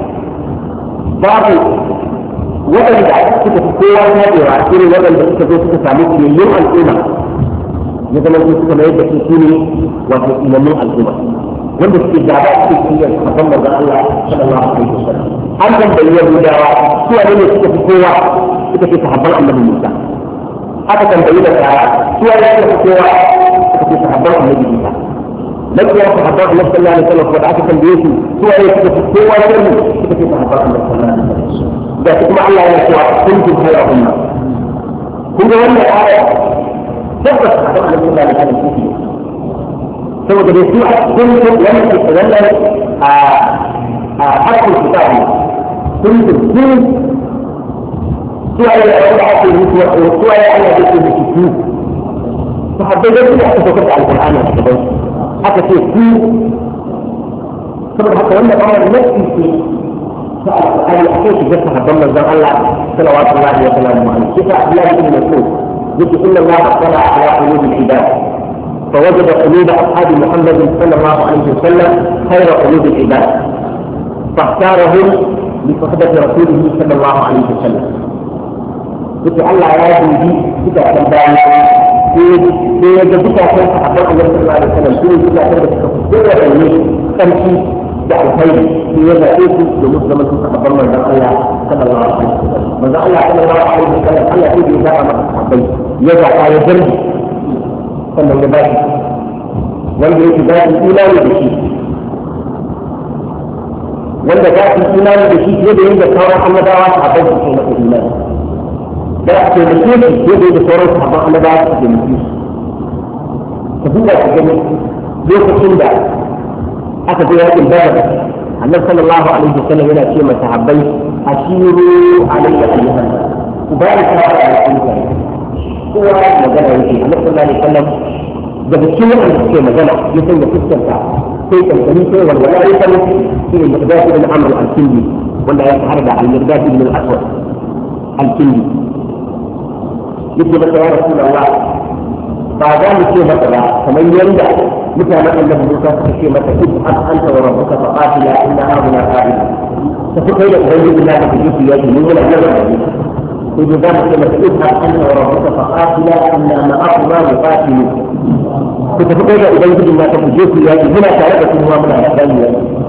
babu waɗanda suka fi kowa tabewa irin waɗanda suka zo suka sami kiyayyun al'umma ya zama su suka mayar da su su ne wato imamin al'umma wanda suke gaba suke kiyaye hakan manzon Allah sallallahu alaihi wasallam an tambayi Yahudawa su wane ne suka fi kowa suka fi sahabban annabi Musa aka tambayi da tsara su wane suka fi kowa suka fi sahabban annabi Musa لم يكن حضار الله صلى الله عليه وسلم وبعث تنبيهه سوى يكتب القوة يرمي كتب حضار الله صلى الله عليه وسلم ذات مع الله يسوع كنتم خير أمة كل ولا آية ثبت حضار الله صلى الله عليه وسلم سوى يسوع كنتم لم تتولى حق الكتاب كنتم كنتم سوى يأتي المسوى وسوى يأتي المسوى فحضر الله يحتفظ على القرآن والحديث haka ce ku saboda haka wanda ba wani nafi ce ta alƙur'ani a kai shigar sahabban manzon Allah sallallahu alaihi wa sallam ma'ana kisa Allah ibn Mas'ud yake inna Allah tala ala qulubi al-ibad فوجد قلوب أصحاب محمد صلى الله عليه وسلم خير قلوب العباد فاختارهم لصحبة رسوله صلى الله عليه وسلم. قلت الله يا جندي كتاب الباني sai ya ga zukatan sahabban Allah sallallahu alaihi wasallam su ne zukatan da suka fi kowanne ƙarfi da alkhairi sai ya zaɓe su domin zama su sahabban manzon Allah sallallahu alaihi wasallam manzon Allah sallallahu alaihi wasallam Allah sai ya zaɓa masa sahabbai ya zaɓa ya zargi sannan ya ba shi wanda yake za su imani da shi wanda za su imani da shi fiye da yadda sauran annabawa sahabbai su ke masa imani da a ce mutum ne fiye da yadda sauran sahabban annabawa su ke mutum ka duba ka gani lokacin da aka zo yakin badar annabi sallallahu alaihi wasallam yana ce masa sahabbai ashiru alayya ayyuhan ku bari ka da alƙur'ani kowa magana yake annabi sallallahu alaihi wasallam daga cikin wanda suke magana ya sanya fuskanta sai kankani sai walwala ya sani shi ne miqdad ibn amr al-kindi wanda ya fara da al-miqdad ibn al-aswad al-kindi yake masa ya rasulullah ba za mu ce masa ba kamar yadda mutanen annabi Musa suka ce masa in an anta wa rabbuka fa qatila inna hauna qa'ida ta fi kai da ubangiji na da kike yaki mun yana yana da ko da za mu ce masa in an anta wa rabbuka fa qatila inna ma'akuma muqatilu ko ta fi kai da ubangiji na da kike yaki muna tare da kuma muna da daliya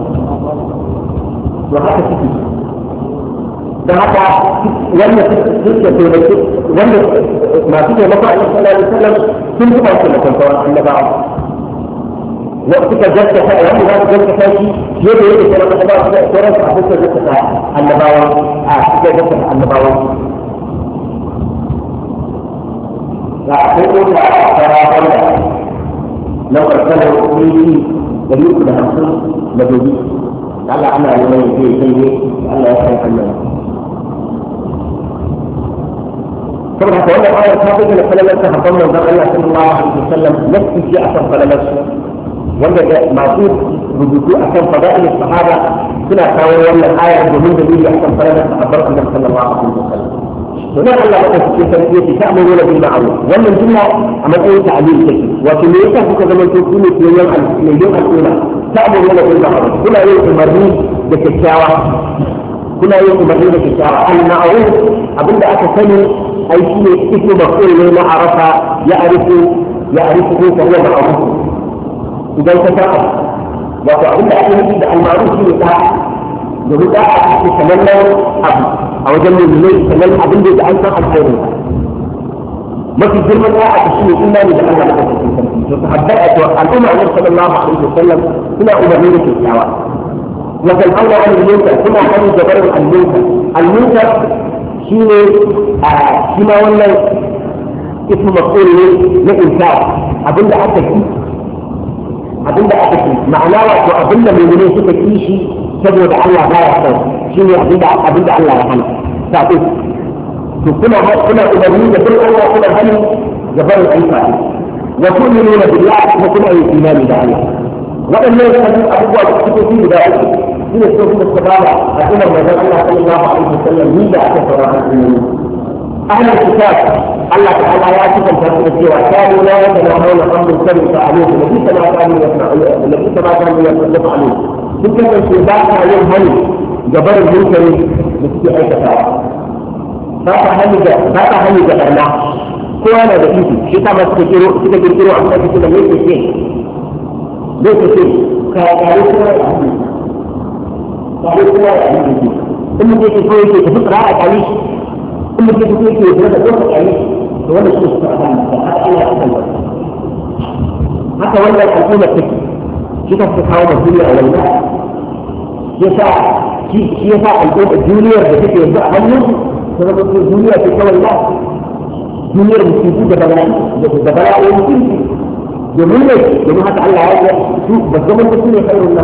to haka kike da haka wannan duk da sai wanda masu taimako a sallallahu alaihi wasallam sun fi masu taimakon sauran annabawa وقت جلسة يعني هذا جلسة شيء يبي يبي ترى النبوة ترى أبوك جلسة النبوة آه جلسة النبوة لا أقول لا ترى لو أرسلوا فيه يريد أن يحصل مجهود لعل أنا يوم يجي يجي لعل يحصل عنه طبعا هذا الآية الثابتة اللي خلالتها حضرنا من الله صلى الله عليه وسلم نفس الشيء أثر خلالته wanda masu rubutu a kan fada'il sahaba suna kawo wannan ayar domin dalili a kan fada'il sahabbar annabi sallallahu alaihi wasallam to nan Allah ya ce sai yake ta'muru bil ma'ruf wannan jumla a matsayin ta'lil take wato me yasa kuka zama to ku ne kiyayen al'umma al'umma ta'muru bil ma'ruf kuna yin umarni da kyakkyawa kuna yin umarni da kyakkyawa al-ma'ruf abinda aka sani ai shi ne ismu maf'ul ne na arafa ya arifu ya arifu ko huwa ma'ruf idan ka saba wato abin da ake nufi da almaru shi ne ta domin ta a cikin sanannen abu a wajen mai sannan abin da an san alkhairin mafi girman ta a shi ne imani da Allah da kake sarki to sahabbai a to al'umma annabi sallallahu alaihi wasallam suna umarni da kyakkyawa wa kan aula an munkar suna hani da barin al-munkar al-munkar shine a shi ma wannan ismu maf'ul ne na inkar abinda aka yi abinda aka ce ma'ana wato abinda mu'mini suka ki shi saboda Allah baya son shine abinda abinda Allah ya hana sabo to kuna kuna umarni da bin Allah kuna hani da barin aika wa tu'minuna billahi kuma kuna yin imani da Allah waɗannan sabbin abubuwa da suke yi guda uku shine so kuma sababa a cikin manzon Allah sallallahu alaihi wasallam ni da aka saurara annabi أهل الكتاب الله تعالى يعطيك الفرق السوى كانوا لا يتناهون عن منكر فعلوه لبئس ما كانوا يفعلون لبئس ما كانوا يفعلون تلك الانتباه عليهم هل جبر المنكر مثل أي كتاب فاتا هل فاتا هل جبرنا هو أنا بإيدي شتا ما تكتيروا تكتيروا عن ذلك كده ليس شيء ليس شيء كانوا سوى يعملون كانوا سوى يعملون ثم تيجي تقول تفكر عليك كل شيء يقول فيه هذا يوقع عليه هو اللي يشوف هذا الله يحصل حتى ولا الحكومة تكفي شو تستحاول الدنيا أو لا يسع شيء يسع الدنيا بتكفي يبدأ منه سبب الدنيا في كل الله الدنيا ممكن تبقى تبقى يمكن جميلة جماعة الله عز شوف بس زمن الدنيا خير الناس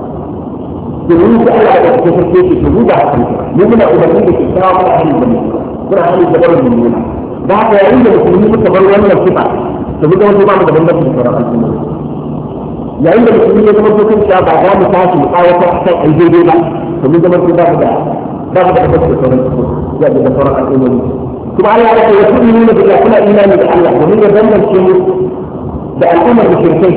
جميلة الله عز تفكير في وجود عقل ممكن أقول لك الشعب أهل الدنيا kuna hali da barin mummuna da haka yayin da musulmi suka bar wannan sifa to duk wanda ba mu da bambanci da sauran al'umma yayin da musulmi ya zama cikin cewa ba za mu tashi mu kawo ta kan ai daidai ba to mun zama ba mu da ba mu da bambanci da sauran ya da sauran al'umma kuma Allah ya ce wa tu'minuna billahi kuna imani da Allah domin ya bambance mu da al'ummar mushrikai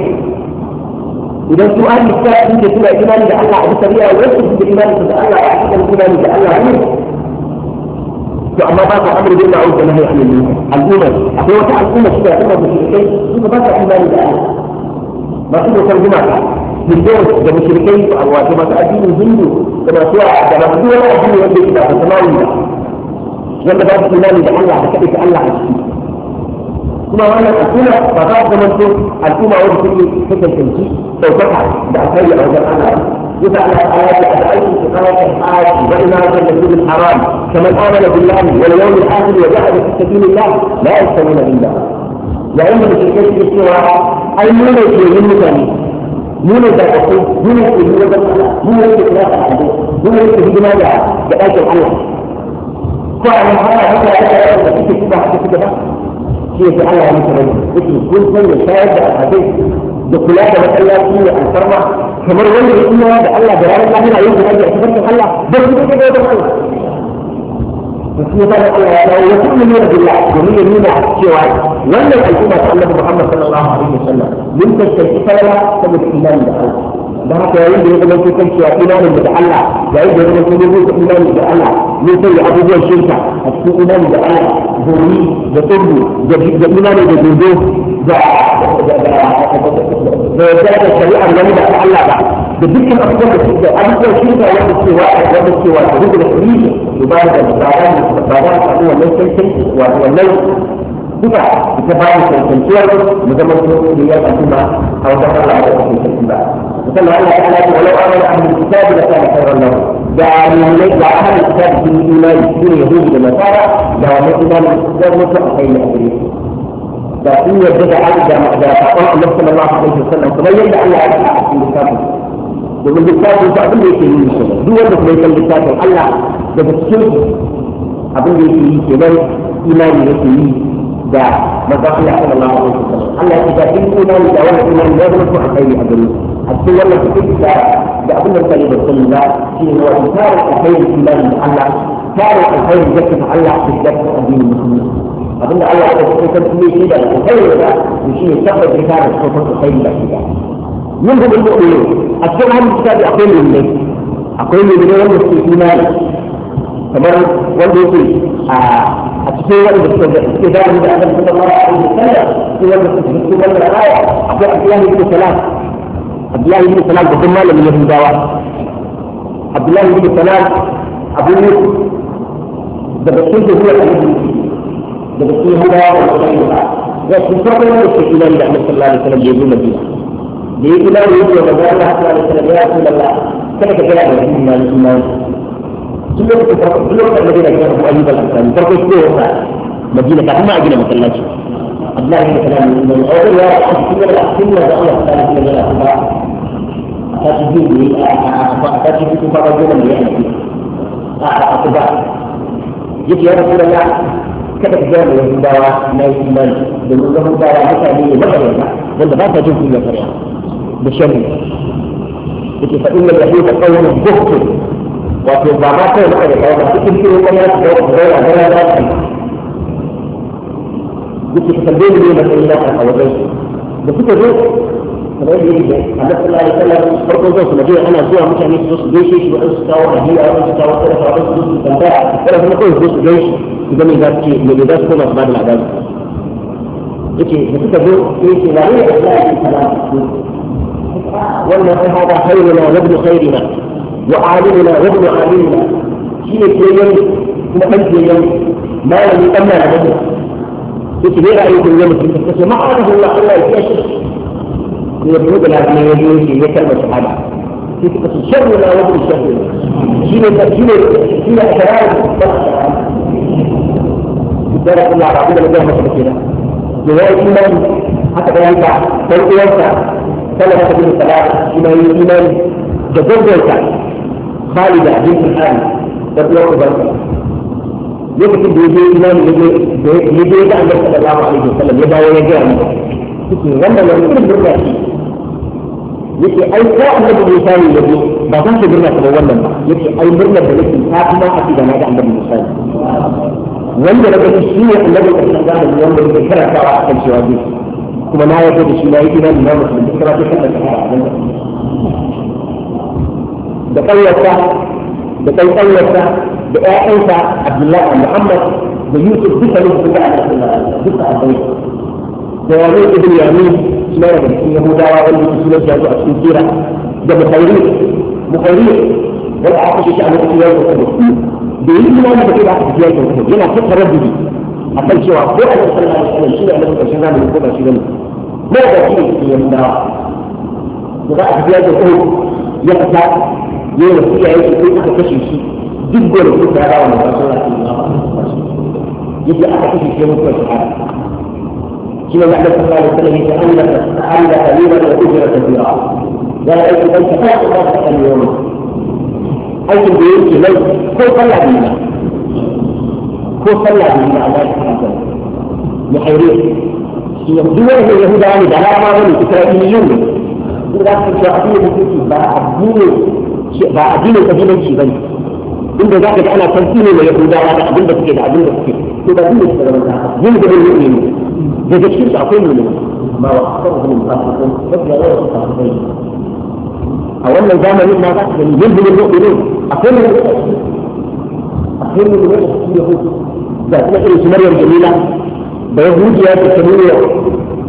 idan su ahli kitab sun ce suna imani da Allah a bisa riya wasu su imani da Allah a cikin imani da Allah ne to amma ba ka amru bil ma'ruf wa nahyi 'anil munkar al'umma akwai wata al'umma shi da kuma mushrikai su ba ka imani da Allah ba su da tarjuma ka Hindu da mushrikai wato masu addinin Hindu da masu da masu wani addini wanda yake da samawi da wanda ba su imani da Allah da kaɗai Allah a ciki kuma wannan al'umma ba za su zama to al'umma wanda take ta cancanci ɗaukaka da alkhairi a wajen Allah yasa Allah ta'ala ya da aiki su kawo ta ayati wa inna hadha al-masjid al-haram kama amana billahi wal yawm al-akhir wa jahada fi sabilillah la yastawuna illa yayin da mushrikai suke cewa ai mu ne ke yin mutane mu ne da kasu mu ne ke yi wajen Allah mu ne ke kira da Allah mu ne ke hidima da da ɗakin Allah ko a nan haka haka ya da suke kuma haka suke ba shi yake Allah ya mutu rai yake kun san ya shayar da alhadai da kula da masallaci ne alfarma kamar wanda ya kuma da Allah da ranar lahira yin da ake cikin Allah da su ke da Allah to shi yasa Allah ya dawo ya kuma nuna billah domin ya nuna cewa wannan al'umma ta Annabi Muhammad sallallahu alaihi wasallam mun tantance falala saboda imani da Allah da haka yayin da ya zama cikin cewa imanin da Allah yayin da ya zama cikin imani da Allah mun sai abubuwan shirka a cikin imani da Allah gori da tsoro da imani da gobe da da da da shari'ar wani da Allah ba da dukkan abubuwan da suke abubuwan shirka wanda cewa wanda cewa da duk da kuri to ba da ba da ba da abu wannan sai wato wannan duka ita ba mu tantanciyar mu zama da ya kuma a wajen Allah da kuma ba مثل الله تعالى ولو امن اهل الكتاب لكان خيرا لهم يعني لا اهل الكتاب في الايمان في اليهود والنصارى لا ايمان لا مطلق خير لهم لكن يجب على اذا فقال النبي صلى الله عليه وسلم تبين ان الله تعالى في الكتاب ومن الكتاب يتعبد يكفي من الشيء دون ان يكون الكتاب الله بتسكت abin da yake yi kenan imani yake yi da manzo Allah sallallahu alaihi wasallam Allah ya ce in imani da wannan imani da zama a kai a gare أقول لك كيف بأقول لك رسول الله في هو إثارة الخير في الله الله إثارة الخير جسد الله في جسد الدين المسلمين أقول لك الله إذا كنت تسمي كذا الخير ده يشيل يستقبل إثارة صوت الخير ده كذا منهم المؤمنين أقول لهم الكتاب أقول لهم ليه أقول لهم ليه وهم في إيمان كمان وهم في أتسوى الاستدامة من أهل صلى الله عليه وسلم في وهم في وهم الآية أقول الله بن سلام عبد الله بن سلام بن مالك من الهنداوة عبد الله بن سلام أبو يوسف ده بسيط هو الأبي ده بسيط هو الأبي لكن فرق ما يشتكي إلى النبي صلى الله عليه وسلم يقول مدينة ليه إلى يقول الله صلى الله عليه وسلم يا رسول الله كيف كلام الإيمان الإيمان كل يوم كل يوم المدينة كانوا أيوب الأنصاري فرق يشتكي مدينة كان ما أجينا مثلا عبد الله بن سلام من الأول يا أخي كل الأحسن ولا الله تعالى في الجنة تجديد تجديد فرجنا من يعني أتباع جيت يا رسول الله كيف تجاب الدواء ما يسمى بنقول له دواء مثلا مثلا ولا ما تجوز في الشريعة بالشرع فإن اليهود قوم الضغط وفي الضغط وكذا فكر في الولايات ولا ولا ولا جيت تسبب لي مثلا أو غيره بفكر kamar da yake Allah sallallahu alaihi wasallam farko zan su maje ana zuwa mutane su su gaishe shi da su kawo hadiya da su kawo da su su su tambaya kada kuma kawai su gaishe su ga me za su ce me za su koma su ba da labari yace da suka zo yace la ilaha illallah wannan ai hada khairuna wa ibn khairina wa alimuna wa ibn alimina shine kenan kuma dan kenan malami dan malami yace ne ra'ayin da mutum kace ma'anahu Allah Allah ya kiyaye يبلغ الذي يجوز يكلم الصحابة في الشر ولا وجه الشر شيء شيء شيء أشرار درس الله عبد الله جل وعلا كذا جواب الإيمان حتى ذلك فوق يوسع ثلاثة من الثلاثة إيمان الإيمان جبر يوسع خالدة بنت الحال تطلق بركة يكتب بيجي إيمان يجي يجي عند صلى الله عليه وسلم يدعو يجي عنده وأنا لو كنت بالله yake ai ko annabi Musa ne yake ba zan ce birna kamar wannan ba yake ai birna da yake ta kuma a cikin da annabi Musa wanda daga shi ne annabi da kan da wanda yake karantawa a kan cewa dai kuma na yarda da shi na yi imani na musulmi duk karatu kan da da kallata da kallata بآيانك عبد الله بن محمد ويوسف بك له بك أبوي دوامين ابن يمين سمعنا بك يهودا والذي تسلم جاءوا أسفل كثيرا ده مخيرين مخيرين والعاقش شعب الكثيرين وكذب بإذن الله أنا بكيب عاقش الكثيرين وكذب هنا فقه ربي أقل شيء وعقل أن صلى الله عليه وسلم شيء أنه تشنى من القرى شيء ماذا فيه في يمنا وضع الكثيرين وكذب يقطع يوم فيه عيش في أخذ كشف شيء جدا لكل هذا ومن رسول الله صلى الله عليه وسلم يجي أخذ كشف شيء مكوى سبحانه كما بعد صلى الله عليه وسلم يتألف تألف قليلا وأجر كثيرا لا يجب أن تفاق الله اليوم أيضا بيجي لو كل صلى بنا كل صلى بنا الله سبحانه محيرين يقولون اليهود عن دعاء من الإسرائيليون إذا كنت شعبية بكتب بعدين تجيب شيء بني إن ذاك أنا تنسيني اليهود على عدل بكتب عدل بكتب تبقى دين السلام جلد بالمؤمنين إذا كنت أقول منه ما وقفه من خاصكم فبلا لا يستطيعون أولا دائما ما ذاك جلد بالمؤمنين أقول منه أقول منه وين اليهود ذات مثل مريم جميلة بيهود يا تسميه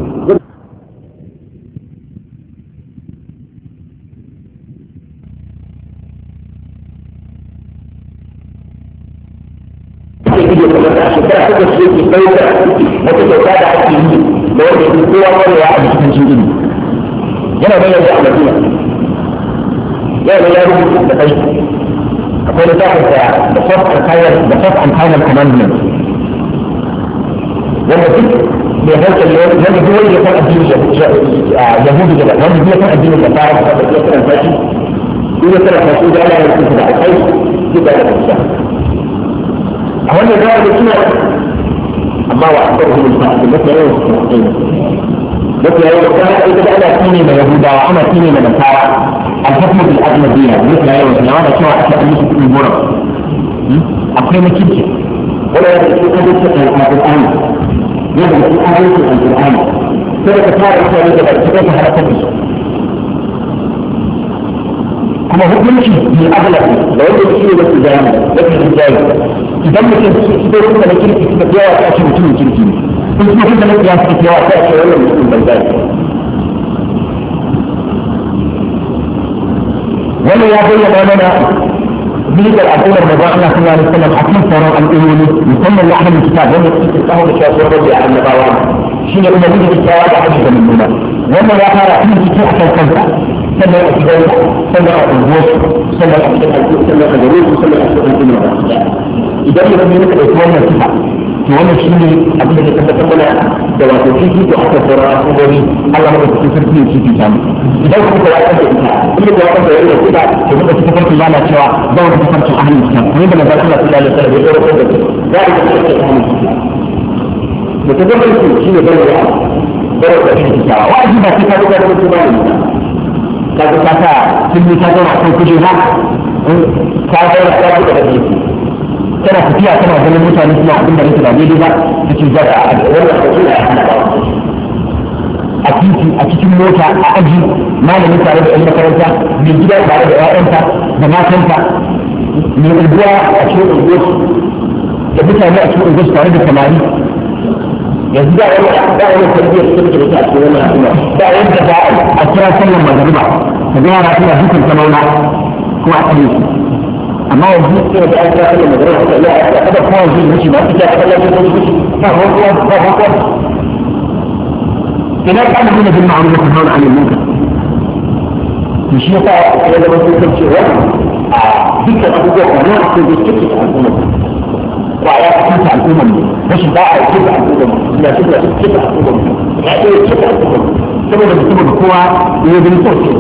هذا الشيء يتوقع وتتوقع حتى لو يكون هو واحد من جنين هنا بين الأحمدية لا لا يرد بقيت أقول تاخذ بصف الخير بصف عن خير الكمانية لما تك بهذا اليوم لما هو اللي يكون الدين يهودي كده لما هو يكون الدين النصارى فقد يكون الفاشي إذا كان الفاشي ده لا يكون تبع الخير كده لا يكون أولا ذلك كنا الله أكبره من فعل مثل يوم السنين مثل يوم السنين إذا أنا فيني من يهودا وأنا فيني من النصارى الحكم بالأجنبية مثل يوم السنين وهذا شو أحد أمسك في المرض أقيم كيف ولا يجب أن يكون القرآن يجب أن يكون القرآن فلا تتعرف أن يجب على كبير كما هو يمشي من أغلب لو يجب شيء بس جاي لكن الجاي إذا مثل كده كنت لكن في كتير وقت أشوف كل كل كل كنت كنت لكن في كتير وقت أشوف ولا مسلم بالجاي ولا يعطي لنا بيد الأبوة الرضاء الله صلى الله عليه وسلم حكيم صراء الأولي يسمى اللحن من الكتاب ولا يكتب له بشاشة رضي عن النبوات شين الأمنية بالكواد حديثة من هنا وما لا ترى فيه كتاب الكذبة سمى الأكدوة سمى الغوش سمى الأكدوة سمى الغروب سمى الأكدوة إذا لم يكن إخواننا الكتاب وانا شيء أبدا يتكلم دواسة فيه وحتى صراء أولي الله ما تكفر فيه في كتاب إذا كنت واحد الكتاب كل واحد يقول الكتاب فإذا تكفرت الله لا شواء دور تكفرت أهل الكتاب وإذا ما ذكرنا في الله يسأل يقول كذا ذلك تكفرت أهل الكتاب يتكفر فيه شيء دور واحد دور فيه الكتاب واجب كتاب كتاب الكتاب كتاب كتاب كل كتاب عشان كجهات كتاب كتاب كتاب kana tafiya kana ganin mutane suna abin da yake ba daidai ba kace za a wannan hakuri a hana ba a titi a cikin mota a aji malamin tare da ɗan makaranta mai gida tare da ƴaƴanta da matanta mai unguwa a cikin unguwa da mutane a cikin unguwa tare da samari yanzu da wani da wani tarbiyyar da take da ta cikin wannan al'umma da yadda za a kira sallar magariba ka ga yara suna dukkan samauna kuma a kare su amma yanzu sai da aka kalla magana ta ya kada kowa zai wuce ba ta kalla ta wuce ba ruwa ba ruwa ina kana nuna bin ma'ruf wa nahy anil munkar to shi yasa ya zama sun cewa a dukkan abubuwa na su da suke a al'umma ba ya cikin al'umma ne rashin ba a cikin al'umma ina cikin cikin al'umma ya ce cikin al'umma saboda saboda kowa ya bin so ce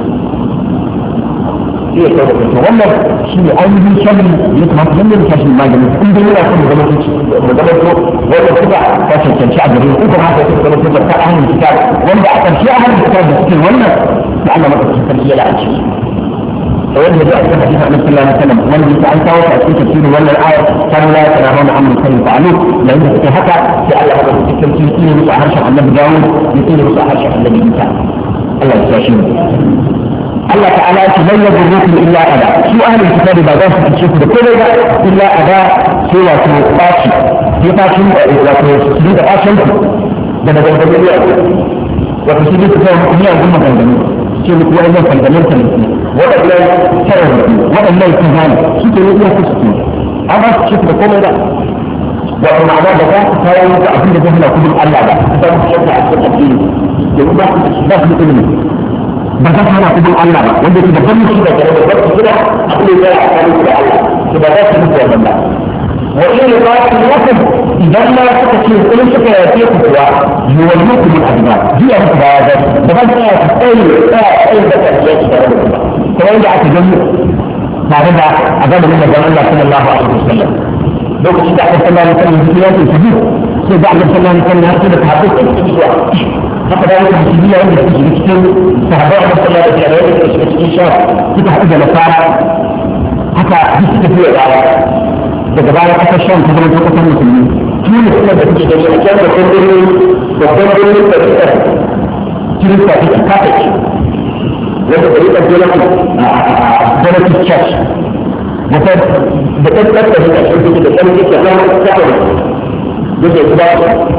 iya kawo da wannan shi ne ainihin shan ya kamata nan ne kashin magani in dai yana son zama kici da zama ko wanda kuka ta cancanci a gare ku kuma haka kuka zama kuka ta ahlul kitab wanda a karshe ahlul kitab da suke wannan da Allah maka cikin sarki ya la'ace da wanda ya aka hadisi Annabi sallallahu alaihi wasallam wanda ya an kawo a cikin tafsirin wannan ayat kan la tarahuna amru kullu fa'alu la inda take haka sai Allah maka cikin sarki ne a harshen Annabi Dawud ya ce musu a harshen Annabi Isa Allah ya tashi mu الله تعالى لن يضركم الا اذى شو اهل الكتاب بعد ذلك تشوفوا بكل الا اذى سوى تقاشي في قاشي وتسجيل قاشي ده ده ده ده وتسجيل تفاهم هي هم كانوا شو بيقولوا انه كان كمان ولا لا كان ولا لا كمان شو تقولوا يا كسكين انا شوف بكل ده ومع ذلك فهو يتعبد جهل كل الله ده ده مش على التقديم يقول ده ده بيقول بدأت أنا أقول الله وأنت تبغى شيء كذا بدأت كذا أقول لا أقول لا بدأت كذا الله وإن قال الوقت إذا ما تكتشف كل شيء في قوة يولوك بالأدبار هي هذا بدأت أي أي بدأت كذا كما يدعى تجمع بعدها أقام من الله صلى الله عليه وسلم لو كنت تعرف صلى الله عليه وسلم في سياسة الحديث سيدعى صلى الله عليه وسلم هكذا تحدث حتى ذلك المسلمين عندك في كتير صحابة صلى الله عليه وسلم في شهر فتح إذا لفاعة حتى بيسك فيه العالم تجبال حتى الشام تجبال حتى المسلمين كل سنة بتجي جميع كان بقدرني بقدرني بقدرني كل سنة في الكاتش وده طريقة جلسة جلسة الشاش مثلا بتبقى تجد أشياء كده كان في كلام كامل جزء إجبار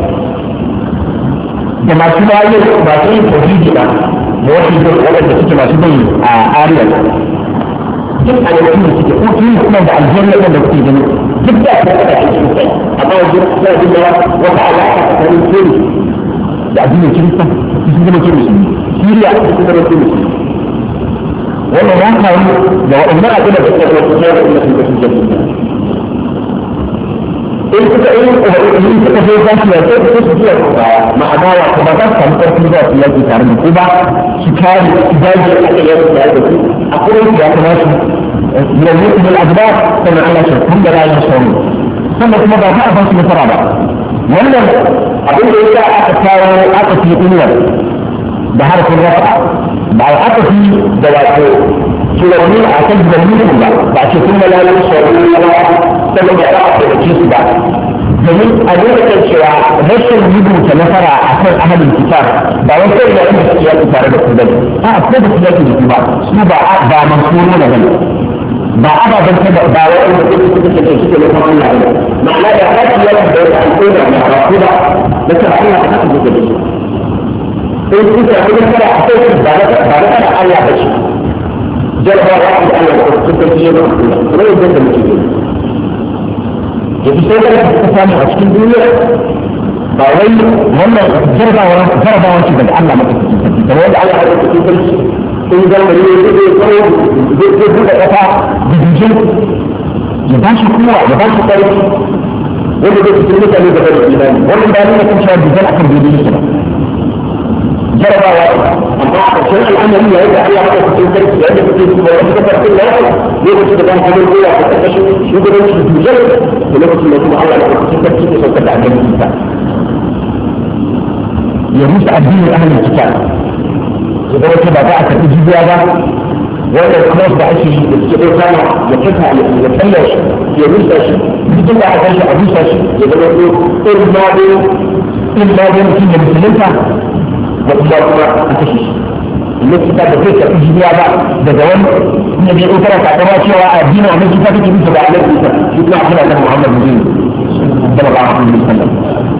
da masu bayan masu yin tauhidi ba da wasu yin waɗanda suke masu bai a ariya duk a yankin da suke ko yin kuma da aljanna ɗin da kuke gani duk da aka kada a cikin kai amma wajen suna jin da wata alaƙa tsakanin kiri da addinin kirista su sun zama kiri siriya su sun zama kiri wannan ya kawo da waɗannan abin da suke zama kiri da kuma sun zama kiri in suka yi in suka zo za su yarda da su biya ma adawa ko ba za su samu ƙarfi za su yaki tare da ku ba su kare su daji a kan yaki tare da ku a kuma su ya kamata su yanzu su bil adbar sannan Allah shi kun da rayuwar sauri sannan kuma ba za a ba su nasara ba wannan abin da yasa aka kawo aka fi inuwar da harfin rafa ba aka fi da wato shugabanni a kan dalilin ba ba ce kun malalin sauri sannan ba za a taimake su ba domin a lokacin cewa rashin rubuta nasara a kan ahalin kitab ba wani kai da wanda suke yaki tare da su bane a ko da su yaki da su ba su ba ba mansuru na bane ba ababen ta ba wani da suke suke da suke lokacin Allah ne ma'ana da ka ci yaki da wata al'umma da ba ku ba da ta Allah ta kasu da shi sai su ta kuma kada a kai su ba da ba da Allah ba shi jarabawa da Allah ko suka yi ba kuma yadda da muke yi yanzu sai da ka samu a cikin duniya ba wai wannan jarabawa jarabawa ce daga Allah maka cikin sarki kamar yadda Allah ya cikin sarki sun zama ne zai zai tsawo zai buɗe ƙasa da jijin ya ba shi kowa ya ba shi ƙarfi wanda zai cikin mutane gaba da imani wannan ba nuna kan cewa jijin akan daidai yake ba jarabawa amma a ƙarshen al'amari yayin da Allah maka cikin sarki yayin da kuke kuma wani kafarkin lafiya lokacin da ban kamar kowa ta ƙarƙashin shugabancin jijin da lokacin da kuma Allah ya cikin sarki da saukar da annabi Isa ya rusa addinin ahlul kitab ya zama ce ba za a karɓi jibiya ba wanda kuma da ake yi da suke ɗauka na ya kasa ya tsalla shi ya rusa shi cikin da aka shi a rusa shi ya zama ko irin ma dai irin ma dai mutum ya musulunta da kuma kuma a kashe shi lokacin da zai karɓi jibiya ba daga wani ne bai ɗaukar kakama cewa addinin ahlul kitab take bisa ga annabi Isa shi kuma a kira da Muhammad bin sallallahu alaihi wasallam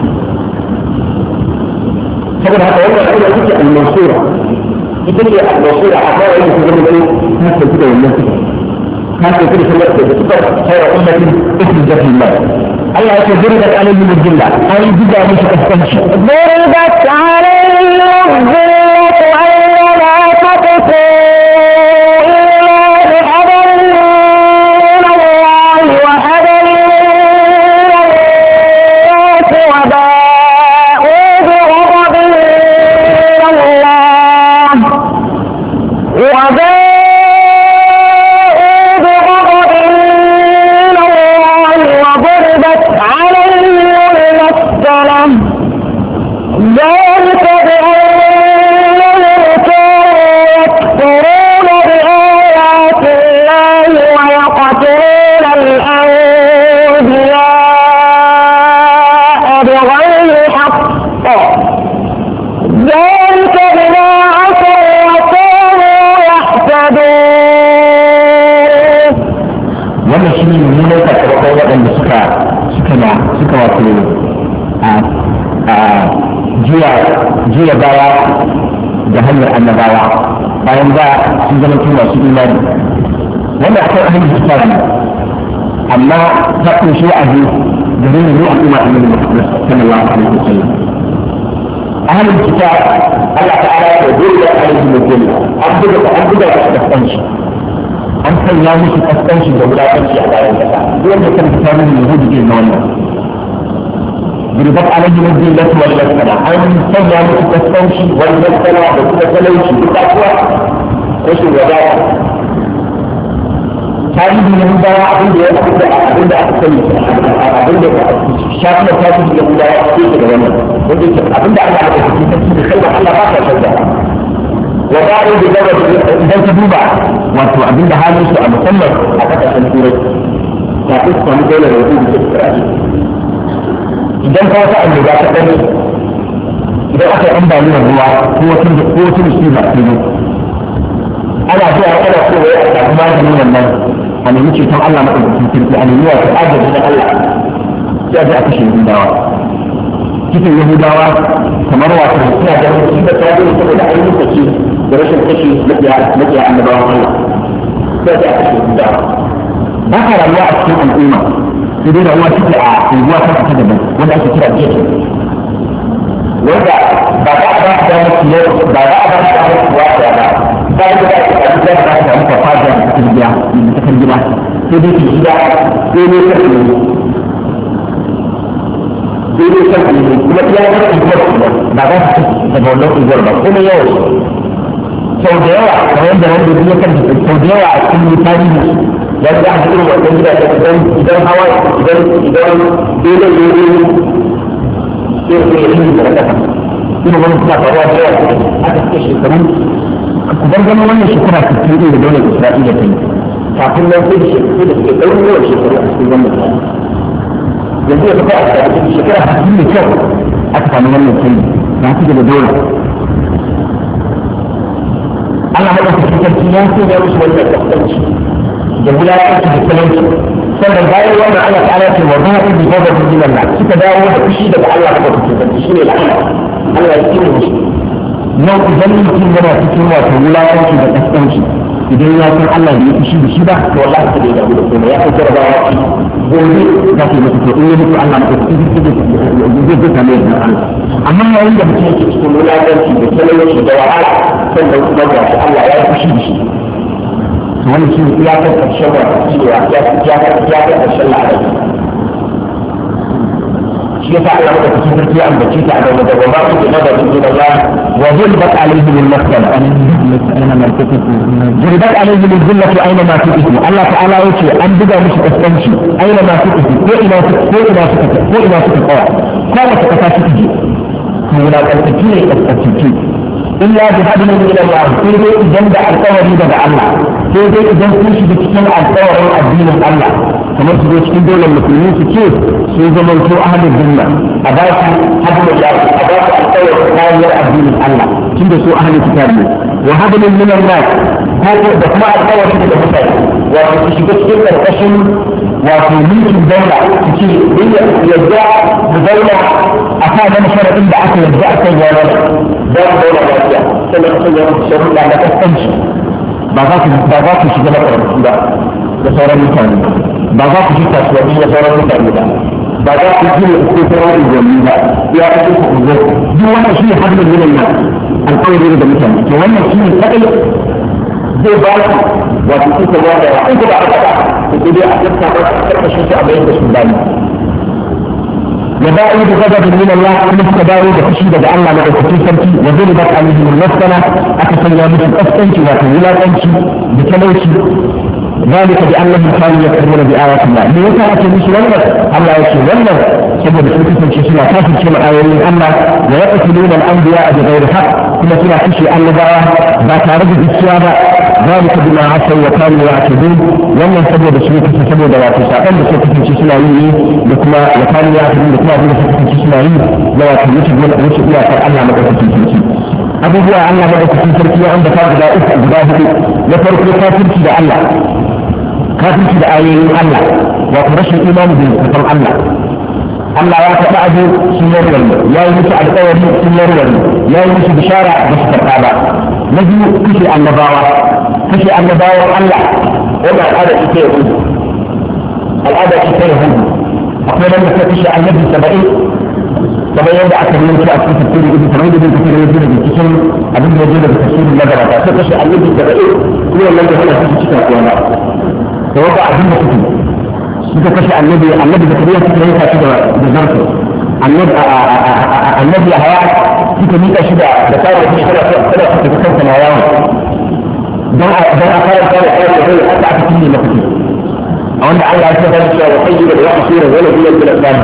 saboda haka wannan ina take al-mansura ita ce al-mansura a kawai yin su zama dai na sauki da wannan suka na sauki da sallar da suka saura ummatin ismin jafin Allah Allah ya ce zuribat alayhi mujilla an buga musu kaskanci ضربت عليهم الذلة أينما تقفوا إلا بحبل من الله وحبل من الناس وباءوا بغضب من الله وباءوا بغضب من الله وضربت عليهم المسكنة ذلك mummunan sakamakon waɗanda suka suka na suka wato a jiya jiya baya da hanyar annabawa bayan da sun zama tun masu imani wanda akwai ahalin kitabi amma ta kunshi wa'azi da nuna ne al'umma annabi Muhammad sallallahu alaihi wasallam ahalin kitab Allah ta'ala ya dole ya alaihi wasallam an buga an buga da kanshi an sanya musu kaskanci da wulakanci a bayan kasa duk wanda kan kitabin yahudi ke na wannan ضربت عليهم الذلة والمسكنة أن سمع متكسنشي والمسكنة وكل سلوشي بالتقوى وش الوجاهة تاريخ اليهودا عند عند عند أحسن عند شافنا تاريخ اليهودا كيف كمان عند على في خلق الله ما تشجع وقالوا بجواب إذا تبوبا وأنتم عند هذا الشيء المصنف أكثر سنتوري تعرف كم دولة الوجود في إسرائيل idan ka wata annoba ta ɗani idan aka yi ambaliyar ruwa ko wata ko wata musiba ta zo ana zuwa ana so wai a samu maganin wannan a nemi ceton Allah madaukakin sarki a nemi wato agaji na Allah sai a je a kashe Yahudawa kisan Yahudawa kamar wato suna da musiba ta zo saboda an yi sake da rashin kashe makiya annabawan Allah sai a je a kashe Yahudawa ba ka rayuwa a cikin al'umma sai dai da ruwa take a unguwa ta fita daban wanda ake kira gefe wanda ba za a ba su damar su yau ba za a ba su damar su wata ba ba da za a ce a gida da za a muka fada da ta gida da ta gida sai dai su gida sai ne ta ne sai dai ta ne kuma iya wata unguwar su ba za su ci daga wannan unguwar ba kuma yau sau da yawa kamar yadda wanda ya kan sau da yawa a cikin tarihi dan za a cikin wannan gida da idan idan hawa idan idan dole ne ne sai sai yin da kasa ina wannan kuma faruwa da yawa aka cike shekaru ku bar ganin wannan shekara sittin da dole Isra'ila ta yi kafin nan sai shekaru da suke ɗaukar shekaru a cikin wannan tsari yanzu ya fita a cikin shekara sittin da kyau aka samu wannan tsari na ci da dole Allah madaukakin sarki ya so ya musu wannan kaskanci da wulaƙanci da talauci sannan bayan wannan Allah ta'ala ce wa ba'u bi ghadabin min Allah suka dawo da fushi daga Allah da kuke sarki shine la'ana Allah ya tsine musu yau idan mutum yana cikin wato wulaƙanci da kaskanci idan ya san Allah bai fushi da shi ba to wallahi sai ya dawo da kuma ya kai jarabawa shi gobe za ka yi masa to in ya mutu Allah da kuke sarki zai zai kame da Allah amma yayin da mutum yake cikin wulaƙanci da talauci da wahala sannan kuma ga Allah ya fushi da shi wani shi ya kai ƙarshen wa cewa ya kai ƙarshen la'adar shi yasa Allah maka cikin sarki ya ambace ta a gaba da gaba su na da cikin Allah wa zulbat alaihim al-masal aina ma tafiku zulbat alaihim al-zillatu aina ma tafiku Allah ta'ala yace an buga musu kaskanci aina ma tafiku ko ina ko ina suka ko ina suka tsaya ko wata kasa suka je ko wala kaskanci ne kaskanci illa bi hadin min Allah sai dai idan da alƙawari daga Allah sai dai idan sun shiga cikin alƙawarin addinin Allah kamar su zo cikin daular musulmi su ce su zama to ahlul sunna a ba su hadin Allah a ba su alƙawarin kariyar addinin Allah tunda su ahlul kitab ne wa hadin min Allah ko da kuma alƙawari daga mutane wato su shiga cikin karkashin wato mulkin daula su ce yadda da daula a kan sharaɗin da aka yarda a kan yanar za su daula lafiya sannan sun yi sharuɗa na kaskanci ba za ku ba za ku shiga makarantu ba da sauran mutane ba za ku shiga kasuwanni da sauran mutane ba ba za ku gina ko sauran unguwanni ba ya fi ku ungo duk wannan shi ne hadin minan nan alƙawari da mutane to wannan shi ne kadai zai ba ku wato kuka ba da in ku ba aka ba ku dai a tsaka ba a karkashin su a bayan da su bani يباعد بغضب من الله مثل داود خشيد الله لك في سمتي وضربت عليهم المسكنة أكثر يا مثل أسكنتي ولا أنتي بكلوتي ذلك بأنهم كانوا يكفرون بآيات الله ليس لك مش ولا الله يشهد ولا سبب سلسلة شيء كافر شيء آيات الله ويقتلون الأنبياء بغير حق كما ترى شيء أن ذا ذات رجل السيادة ذلك بما عصوا وكانوا يعتدون ومن سبب سلوك سبب ذوات ساقن بسلوك سلسلة لكما وكانوا يعتدون لكما بلا سلوك سلسلة ذوات يشهد من يشهد إلى الله مدرسة سلسلة abubuwa Allah madaukakin sarki ya ambata guda uku guda hudu na farko kafirci da Allah kafirci da ayoyin Allah wato rashin imani da kafan Allah Allah ya faɗa abu sun yarware ya yi musu alƙawari sun yarware ya yi musu bishara da su karɓa ba na biyu kashe annabawa kashe annabawan Allah wanda al'ada ce ta yahudu al'ada ce ta yahudu akwai wanda ta kashe annabi saba'in kamar yadda aka yi mutu a cikin tafsirin ibn kamar yadda kake da yake daga cikin abin da ya je daga tafsirin magabata sai kashe annabi saba'in kuma wannan da hana su cika kuwa ba da wata abin da suke suka kashe annabi annabi da kariya suka yanka shi da zarto annabi annabi haya suka mika shi da da tsara shi kada kada su ta kanka na yawo dan dan a fara fara fara da kai aka aka tinne maka a wanda Allah ya tabbata cewa wa qayyiba da wa'sira wala bil bil asbab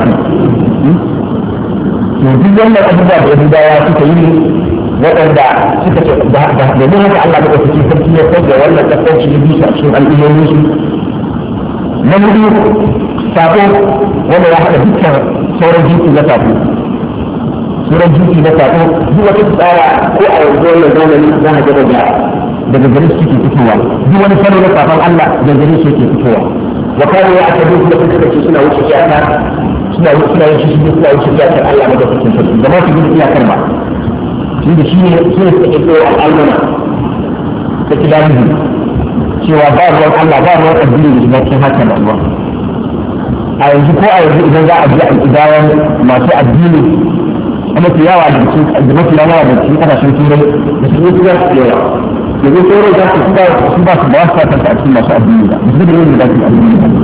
to duk wannan abubuwa da Yahudawa suka yi waɗanda suka ce da da domin haka Allah da kake sarki ya kai da wannan kasance da bisa cikin al'ummomin su na hudu sako wanda ya haɗa dukkan sauran jinsi na sako sauran jinsi na sako duk wata tsara ko a yanzu wannan zamani za a gaba da daga gare su ke fitowa duk wani salo na sakon Allah daga gare su ke fitowa wa kare ya aka duk da suka ce suna wuce iyaka suna wuce suna yin shi suna wuce iyakar Allah na da cikin sarki da ma su gudu iyakar ba shi da shi ne su ne suka ƙirƙiro al'almana ta kilamihi cewa ba ruwan Allah ba ruwan addini da shiga cikin hakan Allah a yanzu ko a yanzu idan za a ji al'idawan masu addini a mafi yawa da mafi yawa da cikin kasashen turai da su yi za su yawa yanzu sauran za su ba su ba su ba su fatanta a cikin masu addini ba su da yin da za su addini ba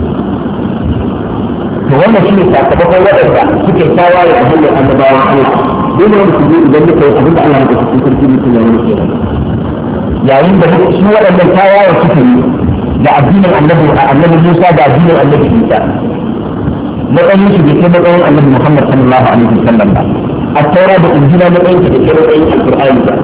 to wannan shi ne sakamakon waɗanda suke tawaye a hanyar annabawan Allah dole wanda su je idan duka yi abinda Allah ya ɗauki cikin sarki mutum ya wani kenan yayin da shi waɗannan tawaye suka yi da addinin annabi annabi Musa da addinin annabi Isa matsayin shi bai kai matsayin annabi Muhammad sallallahu alaihi wasallam ba at-taura da injila matsayin shi bai kai matsayin alqur'ani ba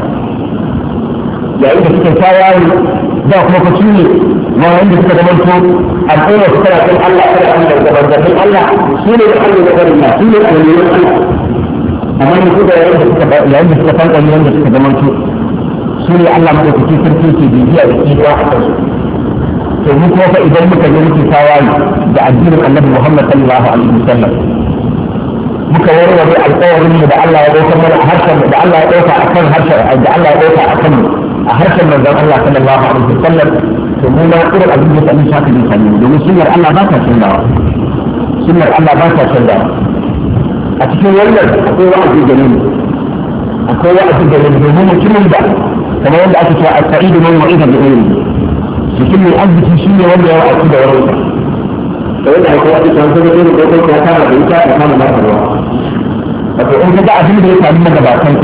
yayin da suka tawaye da kuma ku ne yayin da suka zama to al'umma su tana kan Allah kada Allah da banzan Allah su ne da Allah da barin su ne waliyan Allah amma ne su da yayin da suka yayin da suka fanka yayin da suka zama to su ne Allah madaukaki sarki ke bibiya da kiwa a kansu to mu kuma fa idan muka yi muke tawaye da addinin Annabi Muhammad sallallahu alaihi wasallam muka warware alƙawarin da Allah ya dauka mana a harshen da Allah ya dauka akan harshen da Allah ya dauka akan a harshen manzon Allah sallallahu alaihi wasallam to mu na irin abin da sanin shaka ne sanin domin sunnar Allah ba ta canzawa sunnar Allah ba ta canzawa a cikin wannan akwai wa'azi da ne akwai wa'azi da ne domin mutumin da kamar yadda ake cewa as-sa'idu man wa'ida bi ilmi mutum mai arziki shi ne wanda ya wa'azi da wani da wanda akwai wa'azi da wani da wani da ya kama da ita ya kama masa ruwa wato in ka ga abin da ya faru na gabatanka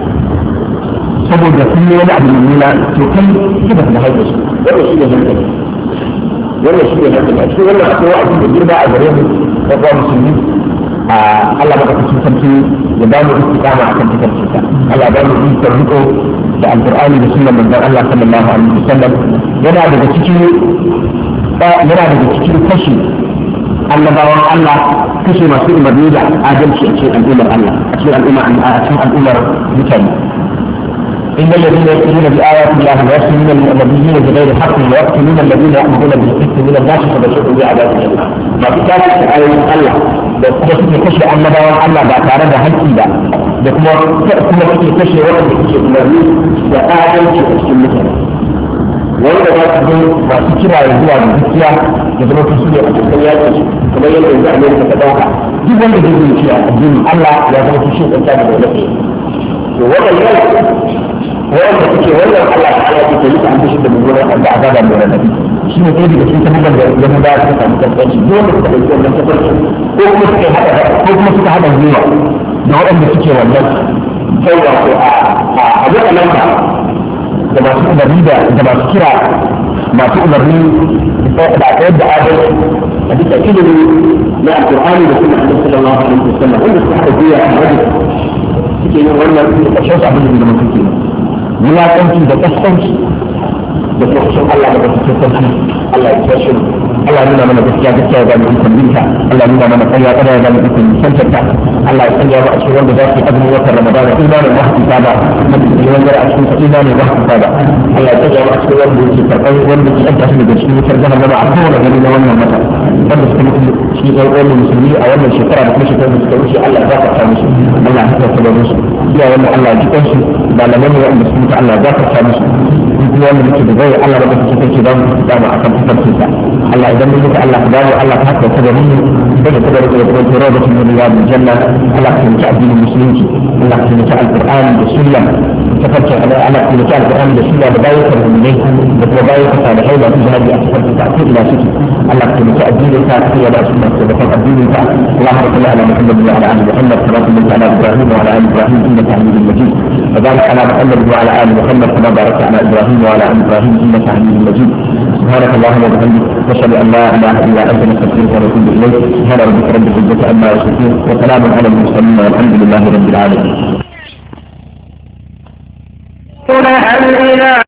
saboda sun yi wani abu mummuna to kai ki ba su haife su wannan shi ne hankali wannan shi ne hankali a cikin wannan akwai wa'azi da girma a gare mu da kuma musulmi a Allah baka cikin sarki ya ba mu istiqama akan tafarkin sa Allah ba mu ikon riko da alqur'ani da sunnar manzon Allah sallallahu alaihi wasallam yana daga cikin yana daga cikin kashi annabawan Allah kashe masu umarni da adalci a cikin al'ummar Allah a cikin al'ummar a cikin al'ummar mutane إن الذين يؤمنون بآيات الله ويقتلون النبيين بغير حق ويقتلون الذين يأمرون بالقسط من الناس فبشرهم بعذاب أليم. ما في كان آيات الله بس في كشف النبوة الله بعد عرض هالشيء ده ده كما كما في كشف وقت كشف النبي وآدم كشف المثل. وإذا ما تقول ما تكره يزوع بالذكية يدرك سوريا الكريات كما يلزم أمريكا تتوقع. دي وين بيجي فيها الدين الله يدرك شيء إنسان بالذكية. وهذا اليوم wanda suke wannan Allah ta ya ce yi an bishi da gurin da azaba mai radadi shi ne kai daga cikin tabbatar da yamma da suka samu tabbaci dole suka dauki wannan tabbaci ko kuma suka hada ko kuma suka hada zuwa da waɗanda suke wannan sai wato a a duka nan da masu umarni da da masu kira masu umarni da tsayar da adalci a duka ilimi na alƙur'ani da kuma annabi sallallahu alaihi wasallam wanda suka hada zuwa a wajen suke yin wannan da shausa abin da mutum ke mulaƙanci da kaskanci da tsohon Allah da gaske sarki Allah ya tsaye Allah nuna mana gaskiya gaskiya ya gani ikon binta Allah nuna mana ƙarya ƙarya ya gani ikon nisantarta Allah ya sanya mu a cikin wanda za su yi azumin watan Ramadan imanin wahafita ba na cikin wanda a cikin sa imanin wahafita ba Allah ya sanya mu a cikin wanda yake karɓar wanda ke ɗanta shi daga cikin wutar jahannama a kowane gari na wannan wata wanda suka mutu shi ɗan uwan musulmi a wannan shekara da kuma shekarar da suka wuce Allah ya gafarta musu Allah ya gafarta musu iya wannan Allah ya ji kansu malaman ne wanda suka mutu Allah ya gafarta musu kuma wanda muke da zai Allah da kake kake da mu da mu akan tafarkin sa Allah idan mun mutu Allah da mu Allah ta haka da mu da da da da da da da min riyadil janna Allah ya mutu addinin musulunci Allah ya mutu alquran da sunna tafarkin Allah Allah ya mutu alquran da sunna da bayyana mu'minin da kuma bayyana salihai da jihadi a tafarkin ta ila shi Allah ya mutu addinin sa ya da sunna da kuma addinin sa Allah ya mutu ala Muhammad wa ala ali Muhammad kama kunta ala Ibrahim wa ala ali Ibrahim innaka Hamidum Majid وبارك على محمد وعلى ال محمد كما باركت على ابراهيم وعلى ال ابراهيم انك حميد مجيد سبحانك اللهم وبحمدك نشهد ان لا اله الا انت نستغفرك ونتوب اليك سبحان ربك رب العزه عما يصفون وسلام على المرسلين والحمد لله رب العالمين.